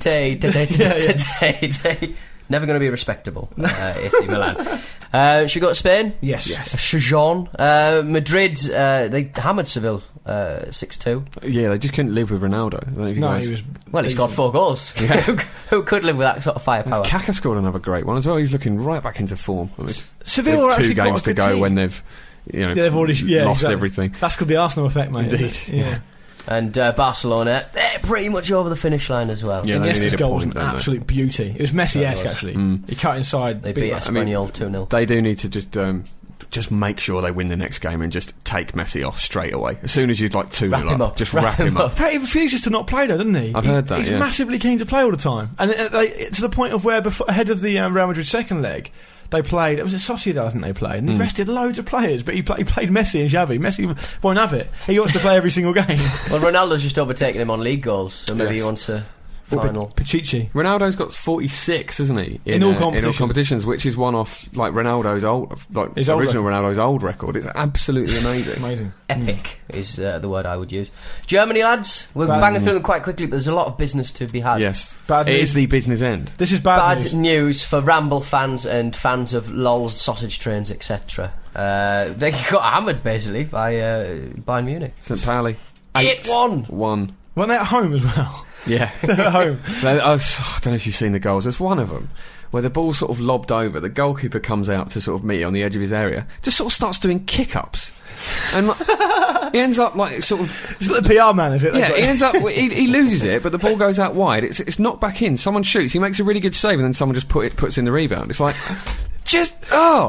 Never going to be respectable. AC Milan. Should we go to Spain? Yes. Sejan. Madrid. They hammered Seville 6-2. Yeah, they just couldn't live with Ronaldo. He scored 4 goals. Yeah. Who could live with that sort of firepower? Kaka scored another great one as well. He's looking right back into form. I mean, Seville are 2 games to go when they've they've already lost everything. That's called the Arsenal effect, mate. Indeed. Yeah. And Barcelona, they're pretty much over the finish line as well. Yeah, Iniesta's goal was an absolute beauty. It was Messi-esque, actually. He cut inside. They beat Espanyol 2-0. They do need to just make sure they win the next game and just take Messi off straight away. As soon as you'd 2-0 up, just wrap him up. He refuses to not play though, doesn't he? I've heard that, He's massively keen to play all the time. And to the point of where, ahead of the Real Madrid second leg, they played, it was a Sociedad I think they played, and they rested loads of players, but he played Messi and Xavi. Messi won't have it. He wants to play every single game. Well, Ronaldo's just overtaken him on league goals, so maybe he wants a final. Pichichi. Ronaldo's got 46, isn't he? In all competitions, which is one off Ronaldo's original Ronaldo's old record. It's absolutely amazing. Epic is the word I would use. Germany, lads, we're banging through them quite quickly, but there's a lot of business to be had. Yes, it is the business end. This is bad news for Ramble fans and fans of LOL's sausage trains, etc. They got hammered basically by Bayern Munich. St. Pauli 8-1. Weren't they at home as well? Yeah. At home. I don't know if you've seen the goals. There's one of them where the ball's sort of lobbed over, the goalkeeper comes out to sort of meet it on the edge of his area, just sort of starts doing kick-ups. And he ends up sort of... It's like the PR man, is it? Yeah, he ends up... he loses it, but the ball goes out wide. It's knocked back in. Someone shoots. He makes a really good save, and then someone just puts in the rebound. It's like... Stop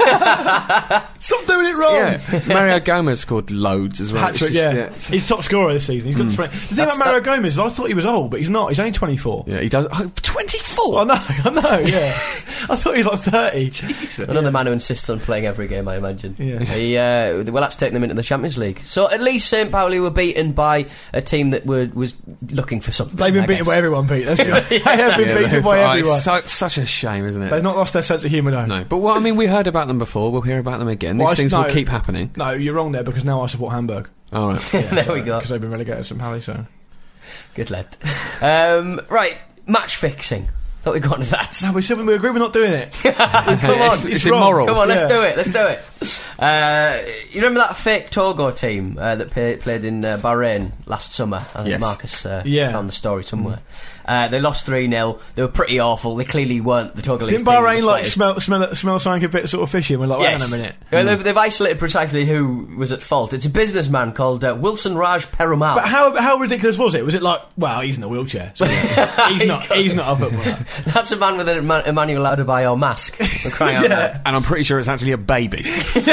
doing it wrong. Yeah. Mario Gomez scored loads as well. Hat-trick, he's top scorer this season. He's got the thing about Mario Gomez is I thought he was old, but he's not. He's only 24. Yeah, he does. 24? I know, yeah. I thought he was 30. Jesus. Another man who insists on playing every game, I imagine. Yeah. That's taken them into the Champions League. So at least St. Pauli were beaten by a team that was looking for something. They've been beaten by everyone, Pete. They have been beaten by everyone. It's such a shame, isn't it? They've not lost their sense of humour, though. No, but we heard about them before. We'll hear about them again. These things will keep happening. No, you're wrong there because now I support Hamburg. All right. There we go. Because they've been relegated to St. Pauli, so... Good lad. Right, match fixing. Thought we'd gone to that. No, we said we agree we're not doing it. Come on, it's immoral. Come on, let's do it. You remember that fake Togo team that played in Bahrain last summer? I think Marcus found the story somewhere. They lost 3-0. They were pretty awful. They clearly weren't the Togolese team. Didn't Bahrain smell something a bit sort of fishy? And we're like, wait a minute. They've isolated precisely who was at fault. It's a businessman called Wilson Raj Perumal. But how ridiculous was it? Was it like, well, he's in a wheelchair, so he's not a footballer. That's a man with an Emmanuel Adebayor mask. Crying out loud. And I'm pretty sure it's actually a baby.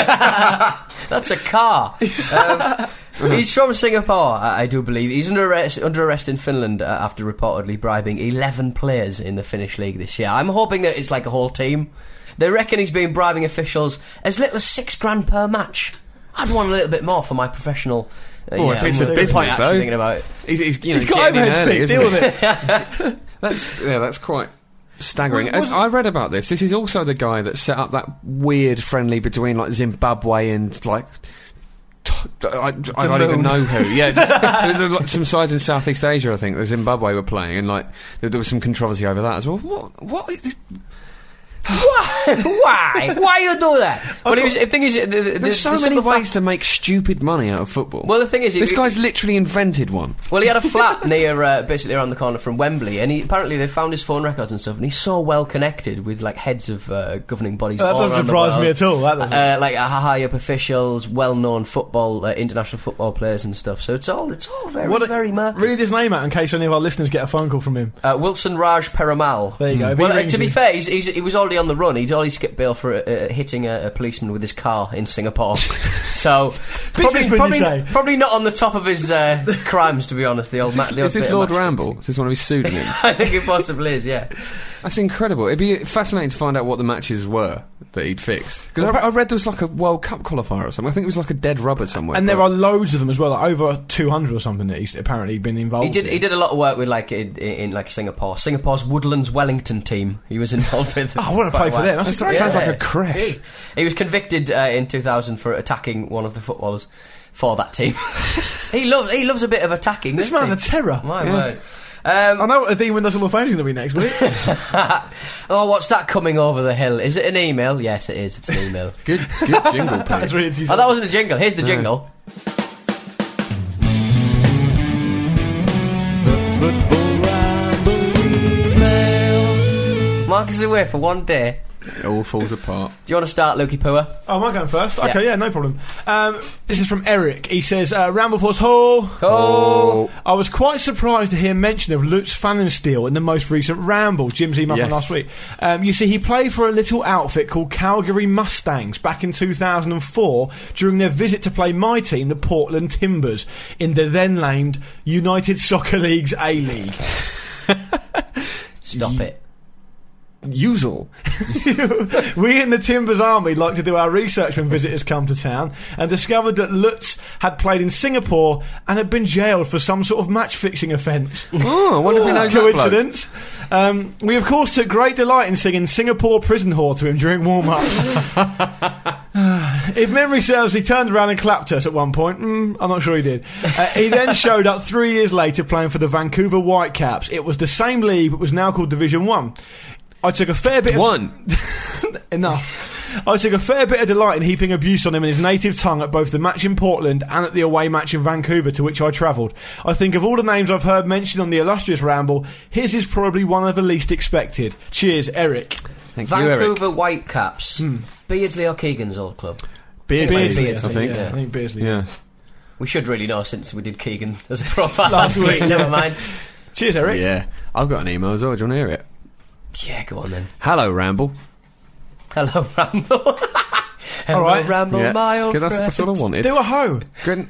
That's a car. He's from Singapore, I do believe. He's under arrest in Finland after reportedly bribing 11 players in the Finnish league this year. I'm hoping that it's like a whole team. They reckon he's been bribing officials as little as $6,000 per match. I'd want a little bit more for my professional... if it's a business, though. Thinking about it. He's got overhead, deal with it. That's quite... staggering. I read about this. This is also the guy that set up that weird friendly between Zimbabwe and I don't even know who. Yeah, there's like some sides in Southeast Asia, I think. The Zimbabwe were playing, and like there was some controversy over that as well. What is this? Why? Why you do that? But the thing is, there's so many ways to make stupid money out of football. Well, the thing is, this guy's literally invented one. Well, he had a flat near, basically around the corner from Wembley, and apparently they found his phone records and stuff, and he's so well connected with like heads of governing bodies. That doesn't surprise me at all. That doesn't. Like high up officials, well-known football, international football players and stuff. So it's all very marked. Read his name out in case any of our listeners get a phone call from him. Wilson Raj Perumal. There you go. Well, to be fair, he was already on the run. He'd already skipped bail for hitting a policeman with his car in Singapore. So probably not on the top of his crimes, to be honest. The old is this Lord Ramble? Is this one of his pseudonyms? I think it possibly is. Yeah. That's incredible. It'd be fascinating to find out what the matches were that he'd fixed. Because I read there was like a World Cup qualifier or something. I think it was like a dead rubber somewhere. And there are loads of them as well, like over 200 or something that he's apparently been involved in. He did a lot of work with like in like Singapore. Singapore's Woodlands Wellington team he was involved with. I want to play for them. That sounds like a crash. He was convicted in 2000 for attacking one of the footballers for that team. He loves a bit of attacking. This man's a terror. My word. I know what the Dean Windass Hall of Fame is going to be next week. Oh, what's that coming over the hill? Is it an email? Yes, it is. It's an email. Good jingle, Pete. Really that wasn't a jingle. Here's the jingle. Mark is away for one day. It all falls apart. Do you want to start, Lukey Pua? Oh, am I going first? Okay, yeah, no problem. This is from Eric. He says, Ramblefors Hall. Oh. I was quite surprised to hear mention of Lutz Pfannenstiel in the most recent Ramble. Jim's email from last week. You see, he played for a little outfit called Calgary Mustangs back in 2004 during their visit to play my team, the Portland Timbers, in the then-named United Soccer League's A-League. Stop it. Usual. We in the Timbers Army like to do our research when visitors come to town and discovered that Lutz had played in Singapore and had been jailed for some sort of match-fixing offence. Oh, I wonder if he knows coincidence. We of course took great delight in singing Singapore Prison Whore to him during warm-ups. If memory serves, he turned around and clapped us at one point. I'm not sure he did. He then showed up 3 years later playing for the Vancouver Whitecaps. It was the same league but was now called Division 1. I took a fair bit Enough. I took a fair bit of delight in heaping abuse on him in his native tongue at both the match in Portland and at the away match in Vancouver to which I travelled. I think of all the names I've heard mentioned on the illustrious Ramble, his is probably one of the least expected. Cheers, Eric. Thank you, Eric. Vancouver Whitecaps. Beardsley or Keegan's old club? Beardsley, I think. Yeah, I think Beardsley. Yeah. We should really know since we did Keegan as a profile last week. Never mind. Cheers, Eric. Yeah. I've got an email as well. Do you want to hear it? Yeah, go on then. Hello, Ramble. Hello, Ramble. Hello, right. Ramble, Yeah. my old That's what I wanted. Do a ho.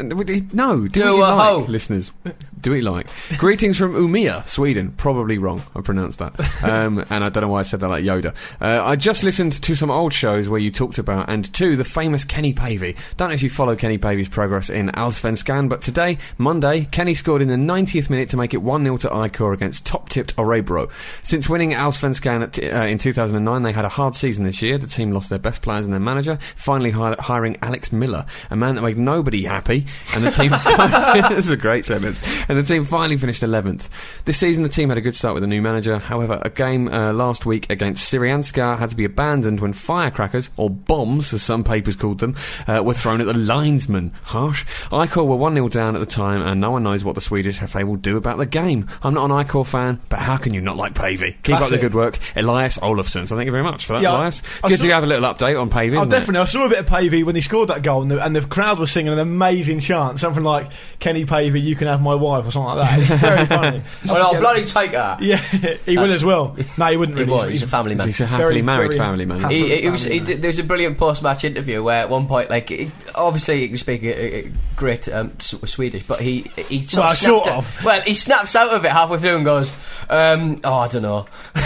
No, do what you like, listeners. Do what you like. Greetings from Umeå, Sweden. Probably wrong. I pronounced that. And I don't know why I said that like Yoda. I just listened to some old shows where you talked about, and to the famous Kenny Pavey. Don't know if you follow Kenny Pavey's progress in Allsvenskan, but today, Monday, Kenny scored in the 90th minute to make it 1-0 to ICOR against top-tipped Örebro. Since winning Allsvenskan in 2009, they had a hard season this year. The team lost their best players and their manager, finally hiring Alex Miller, a man that made nobody happy, and the team this is a great sentence, and the team finally finished 11th. This season the team had a good start with a new manager. However, a game last week against Syrianska had to be abandoned when firecrackers, or bombs as some papers called them, were thrown at the linesman. Harsh. ICOR were 1-0 down at the time, and no one knows what the Swedish FA will do about the game. I'm not an ICOR fan, but how can you not like Pavey? Keep up the good work. Elias Olofsson. So thank you very much for that, Elias. Good to have a little update on Pavey. Definitely. I saw a bit of Pavey when he scored that goal, and the crowd was singing an amazing chant, something like "Kenny Pavey, you can have my wife" or something like that. It's very funny. Well, I'll bloody take her. Yeah, he will as well. No, he wouldn't really. He's a family man. He's a happily married family man. There was a brilliant post-match interview where at one point, like, obviously he can speak a great Swedish, but he sort of. Well, he snaps out of it halfway through and goes, I don't know.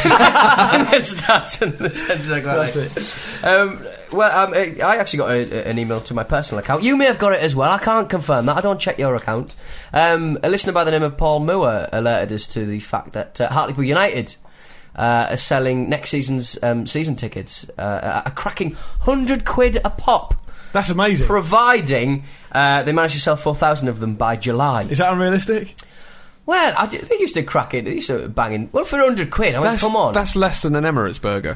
And then starts in the sense like that. I actually got an email to my personal account. You may have got it as well. I can't confirm that. I don't check your account. A listener by the name of Paul Moore alerted us to the fact that Hartlepool United are selling next season's season tickets, a cracking £100 a pop. That's amazing. Providing they manage to sell 4,000 of them by July. Is that unrealistic? Well, they used to crack it. They used to bang in. Well, for 100 quid, I mean, come on. That's less than an Emirates burger.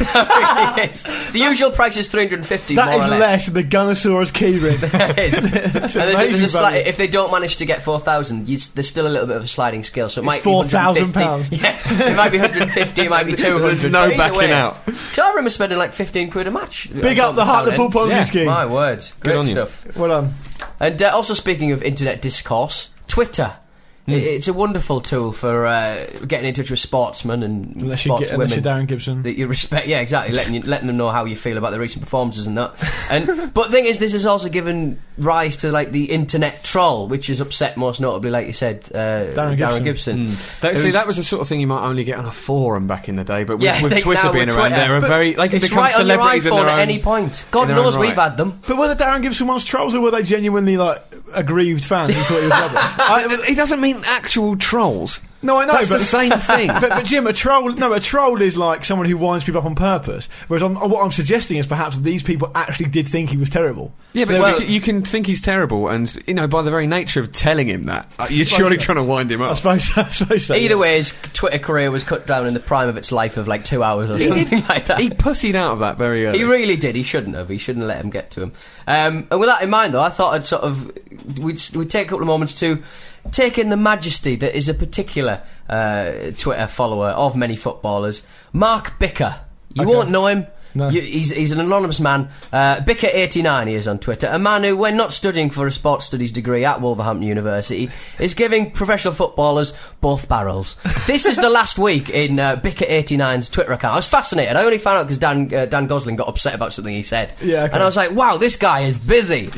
Yes. The usual price is 350. That more is or less than the Gunnosaurus keyring. That's amazing. If they don't manage to get 4,000, there's still a little bit of a sliding scale. So it might be £4,000. Yeah, it might be 150. It might be 200. There's no backing out. Because I remember spending like 15 quid a match. Big up the Hartlepool Ponzi scheme. My word, great stuff. Well done. And also speaking of internet discourse, Twitter. It's a wonderful tool for getting in touch with sportsmen and unless you're Darren Gibson that you respect. Yeah, exactly. Letting them know how you feel about the recent performances and that. But the thing is, this has also given rise to like the internet troll, which has upset most notably, like you said, Darren Gibson. See, that was the sort of thing you might only get on a forum back in the day. But with Twitter being around, they can become right celebrities on your iPhone in their own, at any point. God knows we've had them. But were the Darren Gibson ones trolls, or were they genuinely like aggrieved fans who thought he was rubbish? He doesn't mean actual trolls. No, I know. That's the same thing. But Jim, a troll is like someone who winds people up on purpose. Whereas what I'm suggesting is perhaps these people actually did think he was terrible. Yeah, but you can think he's terrible, and by the very nature of telling him that, you're surely trying to wind him up. I suppose so. Either way, his Twitter career was cut down in the prime of its life of like 2 hours or something like that. He pussied out of that very early. He really did. He shouldn't have. He shouldn't have let him get to him. And with that in mind, though, I thought we'd take a couple of moments to take in the majesty that is a particular Twitter follower of many footballers, Mark Bicker. You won't know him. No. He's an anonymous man. Bicker89 he is on Twitter. A man who, when not studying for a sports studies degree at Wolverhampton University, is giving professional footballers both barrels. This is the last week in Bicker89's Twitter account. I was fascinated. I only found out because Dan Gosling got upset about something he said. Yeah, okay. And I was like, wow, this guy is busy.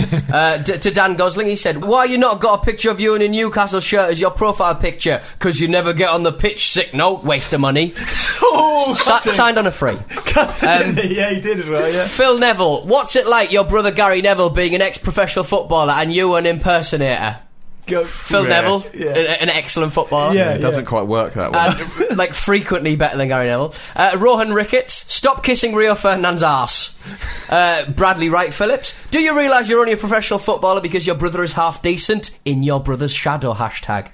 To Dan Gosling, he said, why you not got a picture of you in a Newcastle shirt as your profile picture? Because you never get on the pitch, sick note, waste of money. Signed on a free. Yeah, he did as well, yeah. Phil Neville, what's it like your brother Gary Neville being an ex-professional footballer and you an impersonator? Phil Neville, an excellent footballer. Yeah, it doesn't quite work that way. Like frequently better than Gary Neville. Rohan Ricketts, stop kissing Rio Ferdinand's arse. Bradley Wright Phillips, do you realise you're only a professional footballer because your brother is half decent? In your brother's shadow hashtag.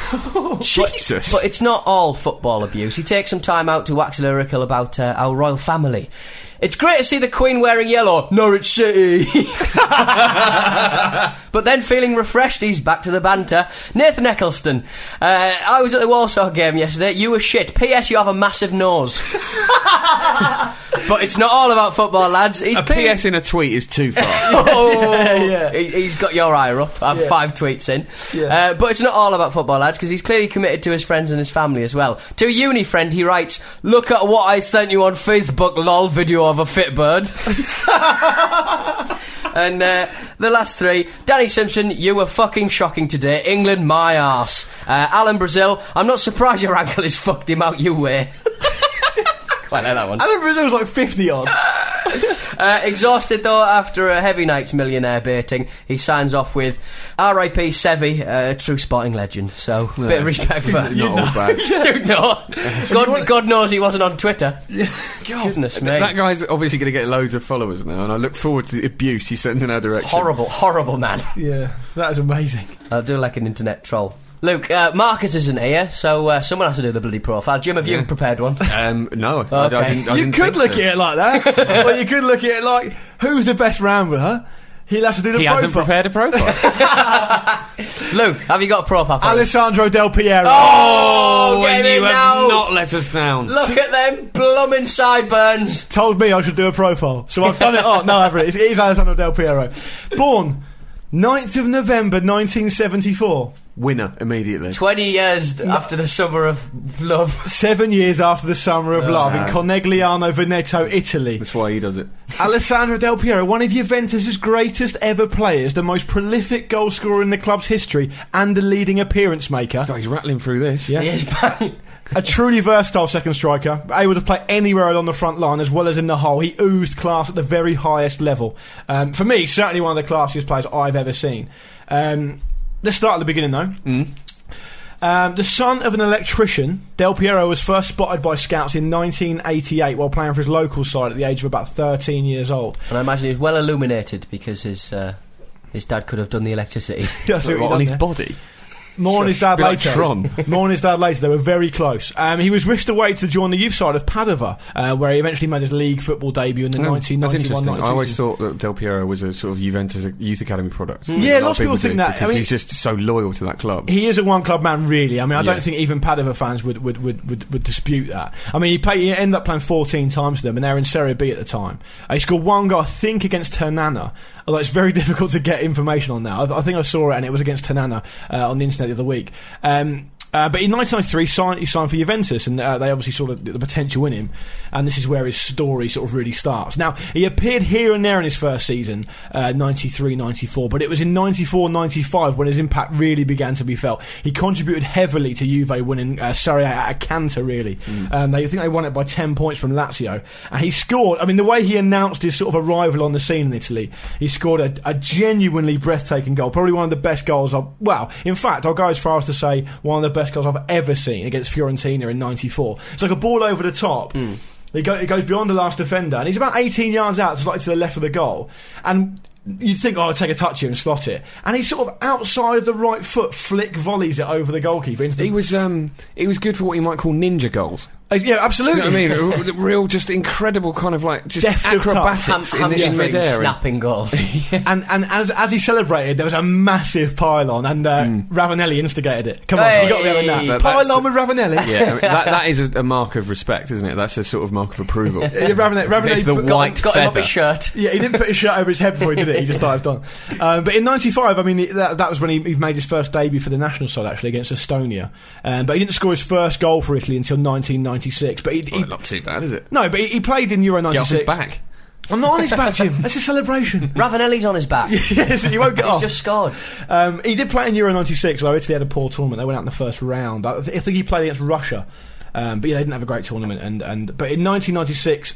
Jesus. But it's not all football abuse. He takes some time out to wax lyrical about our royal family. It's great to see the Queen wearing yellow, Norwich City. But then feeling refreshed, he's back to the banter. Nathan Eccleston, I was at the Walsall game yesterday. You were shit. P.S. You have a massive nose. But it's not all about football, lads. PS in a tweet is too far. He's got your ire up. I have 5 tweets in. Yeah. But it's not all about football, lads, because he's clearly committed to his friends and his family as well. To a uni friend, he writes, look at what I sent you on Facebook, lol, video of a fit bird. And the last 3, Danny Simpson, you were fucking shocking today. England, my arse. Alan Brazil, I'm not surprised your ankle is fucked him out you way. Quite like that one. Alan Brazil's like 50 odd. Exhausted though after a heavy night's millionaire baiting, he signs off with R.I.P. Sevi, a true sporting legend. So bit of respect for not all bad. God knows he wasn't on Twitter. Goodness me, that guy's obviously going to get loads of followers now, and I look forward to the abuse he sends in our direction. Horrible man. Yeah, that is amazing. I'll do like an internet troll. Luke, Marcus isn't here, so someone has to do the bloody profile. Jim, have you prepared one? No. Okay. I didn't you could look at it like that. Or you could look at it like, who's the best rambler? He'll have to do the profile. He hasn't prepared a profile. Luke, have you got a profile for Alessandro Del Piero. Oh, and you have not let us down. Look at them blooming sideburns. Told me I should do a profile, so I've done it. Oh, no, I haven't. It is Alessandro Del Piero. Born 9th of November 1974. Winner immediately. 20 years after the Summer of Love. 7 years after the Summer of Love in Conegliano Veneto, Italy. That's why he does it. Alessandro Del Piero, one of Juventus' greatest ever players, the most prolific goal scorer in the club's history, and the leading appearance maker. God, he's rattling through this. Yeah. He is bang. A truly versatile second striker, able to play anywhere along the front line as well as in the hole. He oozed class at the very highest level. For me, certainly one of the classiest players I've ever seen. Let's start at the beginning, though. The son of an electrician, Del Piero was first spotted by scouts in 1988 while playing for his local side at the age of about 13 years old. And I imagine he was well illuminated because his dad could have done the electricity. On his body. More on his dad Like later. Tron. More on his dad later. They were very close. He was whisked away to join the youth side of Padova, where he eventually made his league football debut in the 1991-92 I always thought that Del Piero was a sort of Juventus youth academy product. Yeah, lots of people think that. Because he's just so loyal to that club. He is a one-club man, really. I mean, I don't think even Padova fans would dispute that. I mean, he ended up playing 14 times for them, and they were in Serie B at the time. He scored one goal, I think, against Ternana. Although it's very difficult to get information on that. I think I saw it, and it was against Ternana on the internet the other week. But in 1993, he signed for Juventus, and they obviously saw the potential in him, and this is where his story sort of really starts. Now, he appeared here and there in his first season, 93-94, but it was in 94-95 when his impact really began to be felt. He contributed heavily to Juve winning Serie A at a canter, really. They think they won it by 10 points from Lazio, and he scored. I mean, the way he announced his sort of arrival on the scene in Italy, he scored a genuinely breathtaking goal, probably one of the best goals in fact, I'll go as far as to say one of the best goals I've ever seen against Fiorentina in 94. It's like a ball over the top. It goes beyond the last defender, and he's about 18 yards out, slightly to the left of the goal. And you'd think, I'll take a touch here and slot it. And he's sort of outside of the right foot, flick volleys it over the goalkeeper. He was good for what you might call ninja goals. Yeah, absolutely. You know what I mean? Real, just incredible kind of like just deft acrobatics in mid-air. Snapping goals. And as he celebrated, there was a massive pylon, and Ravanelli instigated it. Come on, you got to be having that. Pylon with Ravanelli. Yeah, I mean, that is a mark of respect, isn't it? That's a sort of mark of approval. Ravanelli the white got him off his shirt. Yeah, he didn't put his shirt over his head before he did it. He just dived on. But in 95, I mean, that was when he made his first debut for the national side, actually, against Estonia. But he didn't score his first goal for Italy until 1996. But he not too bad, is it? No, but he played in Euro 96. Get off his back. I'm not on his back, Jim. That's a celebration. Ravanelli's on his back. Yes, he won't get off. He's just scored. He did play in Euro 96, although Italy had a poor tournament. They went out in the first round. I think he played against Russia. But yeah, they didn't have a great tournament. But in 1996,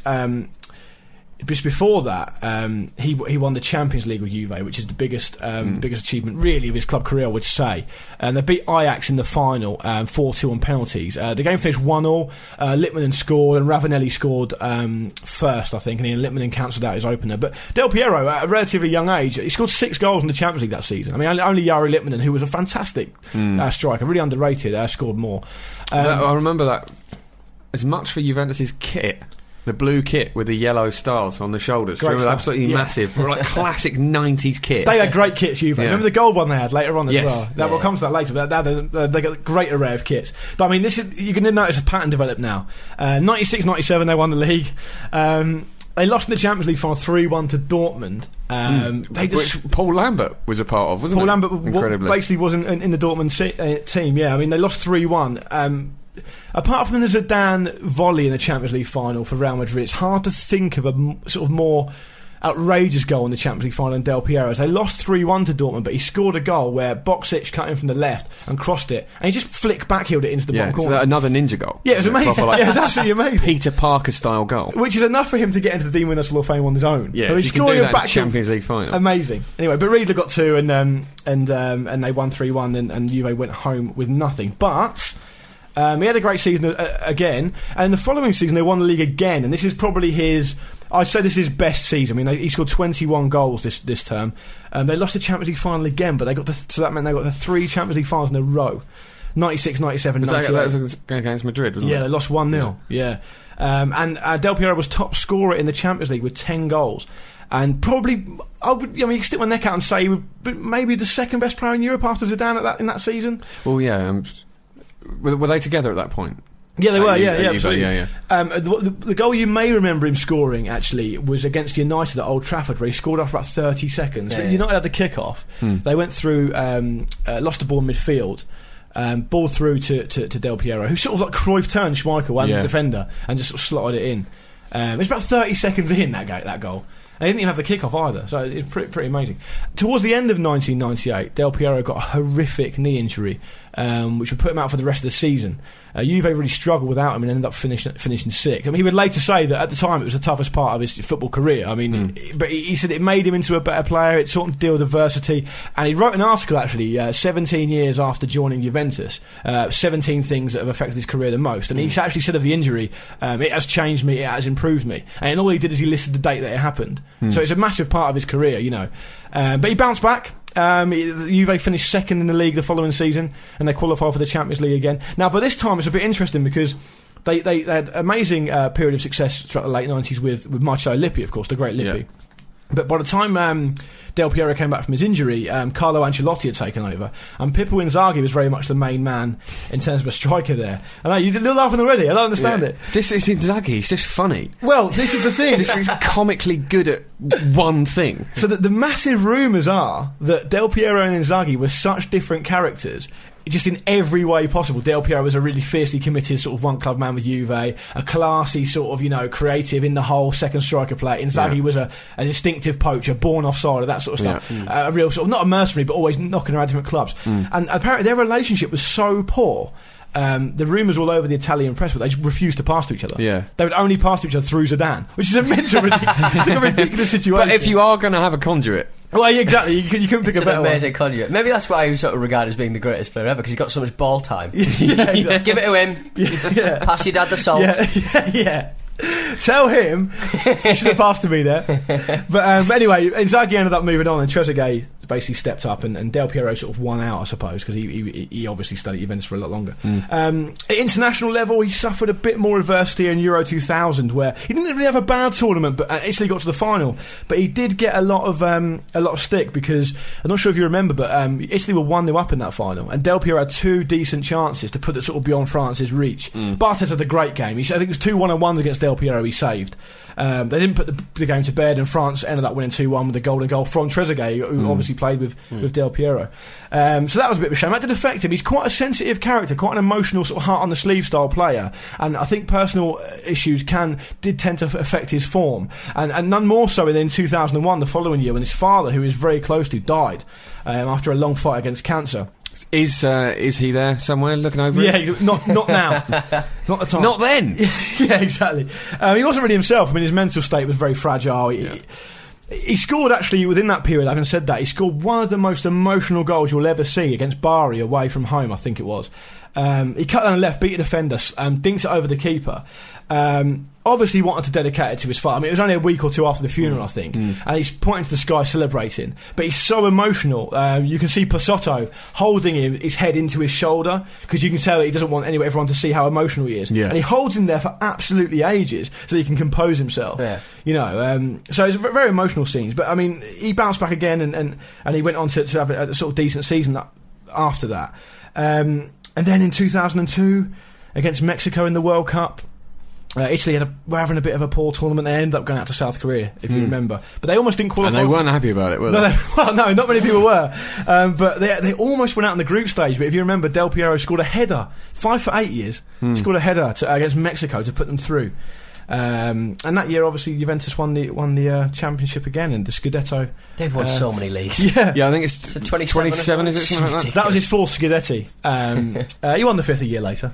just before that, he won the Champions League with Juve, which is the biggest achievement really of his club career, I would say. And they beat Ajax in the final 4-2 on penalties. The game finished 1-1. Littmanen scored and Ravanelli scored first, I think, and then Littmanen cancelled out his opener. But Del Piero, at a relatively young age, he scored 6 goals in the Champions League that season. I mean, only Jari Littmanen, who was a fantastic striker, really underrated, scored more. I remember that as much for Juventus's kit. The blue kit with the yellow stars on the shoulders. Absolutely massive. Like classic 90s kit. They had great kits, Juve. Remember the gold one they had later on as well? We'll come to that later, but they got a great array of kits. But I mean, you can notice a pattern developed now. 96-97 they won the league. They lost in the Champions League final 3-1 to Dortmund. Which Paul Lambert was a part of, wasn't Paul it? Lambert basically was in the Dortmund team, yeah. I mean, they lost 3-1. Apart from the Zidane volley in the Champions League final for Real Madrid, it's hard to think of a sort of more outrageous goal in the Champions League final than Del Piero's. They lost 3-1 to Dortmund, but he scored a goal where Boksic cut in from the left and crossed it, and he just flicked backheeled it into the bottom corner. So another ninja goal. Yeah, it was amazing. It was absolutely amazing. Peter Parker style goal, which is enough for him to get into the Dean Winners Hall of Fame on his own. Yeah, so he's scoring a back Champions League final. Amazing. Anyway, but Riedler got 2, and they won 3-1, and Juve went home with nothing. But he had a great season again, and the following season they won the league again, and this is probably I'd say this is his best season. I mean, he scored 21 goals this term. They lost the Champions League final again, but so that meant they got the 3 Champions League finals in a row. 96, 97, 98. That was against Madrid, wasn't it? Yeah, they lost 1-0. Yeah. And Del Piero was top scorer in the Champions League with 10 goals. And probably, you can stick my neck out and say he would be maybe the second best player in Europe after Zidane in that season. Well, yeah. Were they together at that point? Yeah, they were. Yeah, absolutely. Yeah. The goal you may remember him scoring actually was against United at Old Trafford, where he scored after about 30 seconds. Yeah, United had the kick-off. They went through, lost the ball in midfield. Ball through to Del Piero, who sort of like Cruyff turned Schmeichel and the defender and just sort of slotted it in. It was about 30 seconds in that goal. They didn't even have the kick-off either, so it's pretty amazing. Towards the end of 1998, Del Piero got a horrific knee injury, which would put him out for the rest of the season. Juve really struggled without him and ended up finishing sixth. I mean, he would later say that at the time it was the toughest part of his football career. I mean, but he said it made him into a better player. It taught him to deal with adversity. And he wrote an article, actually, 17 years after joining Juventus, 17 things that have affected his career the most. And he actually said of the injury, it has changed me, it has improved me. And all he did is he listed the date that it happened. So it's a massive part of his career, you know. But he bounced back. Juve finished second in the league the following season, and they qualified for the Champions League again. Now, by this time, it's a bit interesting because they had an amazing period of success throughout the late 90s with Marcello Lippi, of course, the great Lippi. Yeah. But by the time Del Piero came back from his injury, Carlo Ancelotti had taken over, and Pippo Inzaghi was very much the main man in terms of a striker there. I know, you're laughing already, I don't understand it. This is Inzaghi, he's just funny. Well, this is the thing. He's comically good at one thing. So the massive rumours are that Del Piero and Inzaghi were such different characters, just in every way possible. Del Piero was a really fiercely committed sort of one-club man with Juve, a classy sort of, you know, creative in the whole second striker play. Inzaghi was an instinctive poacher, born offside, that sort of stuff. A real sort of, not a mercenary, but always knocking around different clubs. And apparently their relationship was so poor. The rumours all over the Italian press, but they refused to pass to each other. Yeah. They would only pass to each other through Zidane, which is a mental, ridiculous situation. But if you are going to have a conduit... Well, yeah, exactly. You couldn't pick a better one. It's an amazing conduit. Maybe that's why he was sort of regarded as being the greatest player ever, because he's got so much ball time. Exactly. Give it to him. Pass your dad the salt. Yeah. Tell him he should have passed to me there. But anyway, Inzaghi ended up moving on, and Trezeguet basically stepped up, and Del Piero sort of won out, I suppose, because he obviously studied Juventus for a lot longer. At international level, he suffered a bit more adversity in Euro 2000, where he didn't really have a bad tournament, but Italy got to the final. But he did get a lot of stick, because I'm not sure if you remember, but Italy were 1-0 up in that final, and Del Piero had two decent chances to put it sort of beyond France's reach. Barthez had a great game. I think it was 2 1-on-1s against Del Piero he saved. They didn't put the game to bed, and France ended up winning 2-1 with a golden goal from Trezeguet, who obviously played with Del Piero. So that was a bit of a shame. That did affect him. He's quite a sensitive character, quite an emotional, sort of heart on the sleeve style player, and I think personal issues did tend to affect his form, and none more so in 2001, the following year, when his father, who he was very close to, died after a long fight against cancer. Is he there somewhere looking over it? Yeah, not now. Not the time. Not then. Yeah, exactly. He wasn't really himself. I mean, his mental state was very fragile. He scored, actually, within that period, having said that, he scored one of the most emotional goals you'll ever see against Bari away from home, I think it was. He cut down the left, beat a defender, dinked it over the keeper. Obviously wanted to dedicate it to his father. I mean, it was only a week or two after the funeral, I think, and he's pointing to the sky celebrating, but he's so emotional. You can see Pasotto holding his head into his shoulder, because you can tell that he doesn't want everyone to see how emotional he is, and he holds him there for absolutely ages so that he can compose himself. You know, so it's very emotional scenes, but I mean, he bounced back again, and he went on to have a sort of decent season after that, and then in 2002 against Mexico in the World Cup, Italy were having a bit of a poor tournament. They ended up going out to South Korea, if you remember. But they almost didn't qualify. And they weren't happy about it, were they? Well, no, not many people were. But they almost went out in the group stage. But if you remember, Del Piero scored a header, 5 for 8 years, scored a header against Mexico to put them through. And that year, obviously, Juventus won the championship again, and the Scudetto. They've won so many leagues. Yeah, I think it's 27, is it? Something like that? That was his fourth Scudetti. He won the fifth a year later.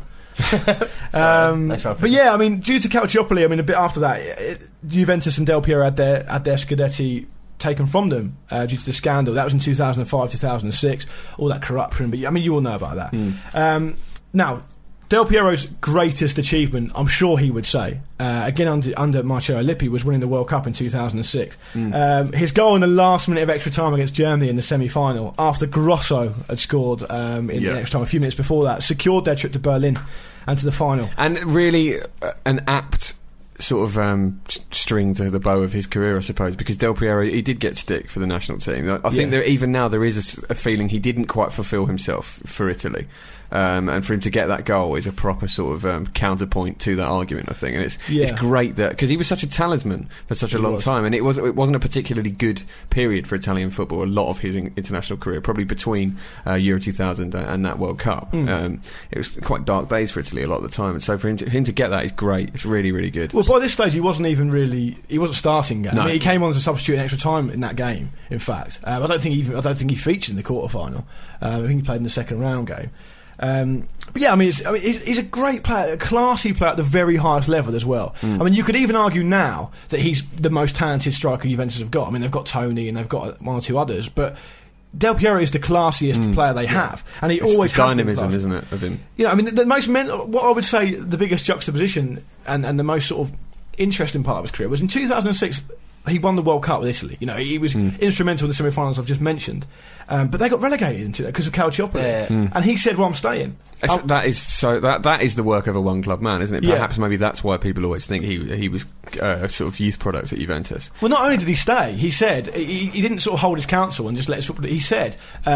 But yeah, I mean, due to Calciopoli, I mean, a bit after that, Juventus and Del Piero had their Scudetti taken from them due to the scandal. That was in 2005, 2006, all that corruption. But I mean, you all know about that. Now, Del Piero's greatest achievement, I'm sure he would say, again under Marcello Lippi, was winning the World Cup in 2006. His goal in the last minute of extra time against Germany in the semi-final, after Grosso had scored in the extra time a few minutes before that, secured their trip to Berlin and to the final. And really an apt sort of string to the bow of his career, I suppose, because Del Piero, he did get stick for the national team. I think that even now there is a feeling he didn't quite fulfil himself for Italy. And for him to get that goal is a proper sort of counterpoint to that argument, I think. And it's great that, because he was such a talisman for such a long time, and it wasn't a particularly good period for Italian football. A lot of his international career, probably between Euro 2000 and that World Cup, it was quite dark days for Italy a lot of the time. And so for him to get that is great. It's really, really good. Well, by this stage, he wasn't starting game. No. I mean, he came on as a substitute in extra time in that game. In fact, I don't think he featured in the quarter final. I think he played in the second round game. But yeah, I mean, he's a great player, a classy player at the very highest level as well. I mean, you could even argue now that he's the most talented striker Juventus have got. I mean, they've got Tony and they've got one or two others, but Del Piero is the classiest player they have, and it's always the dynamism, isn't it, of him? Yeah, I mean, the most what I would say the biggest juxtaposition and the most sort of interesting part of his career was in 2006. He won the World Cup with Italy. You know, he was instrumental in the semi-finals I've just mentioned. But they got relegated into that because of Calciopoli. And he said, well, I'm staying. That is the work of a one-club man, isn't it? Perhaps maybe that's why people always think he was a sort of youth product at Juventus. Well, not only did he stay, he said, he didn't sort of hold his counsel and just let his football... He said...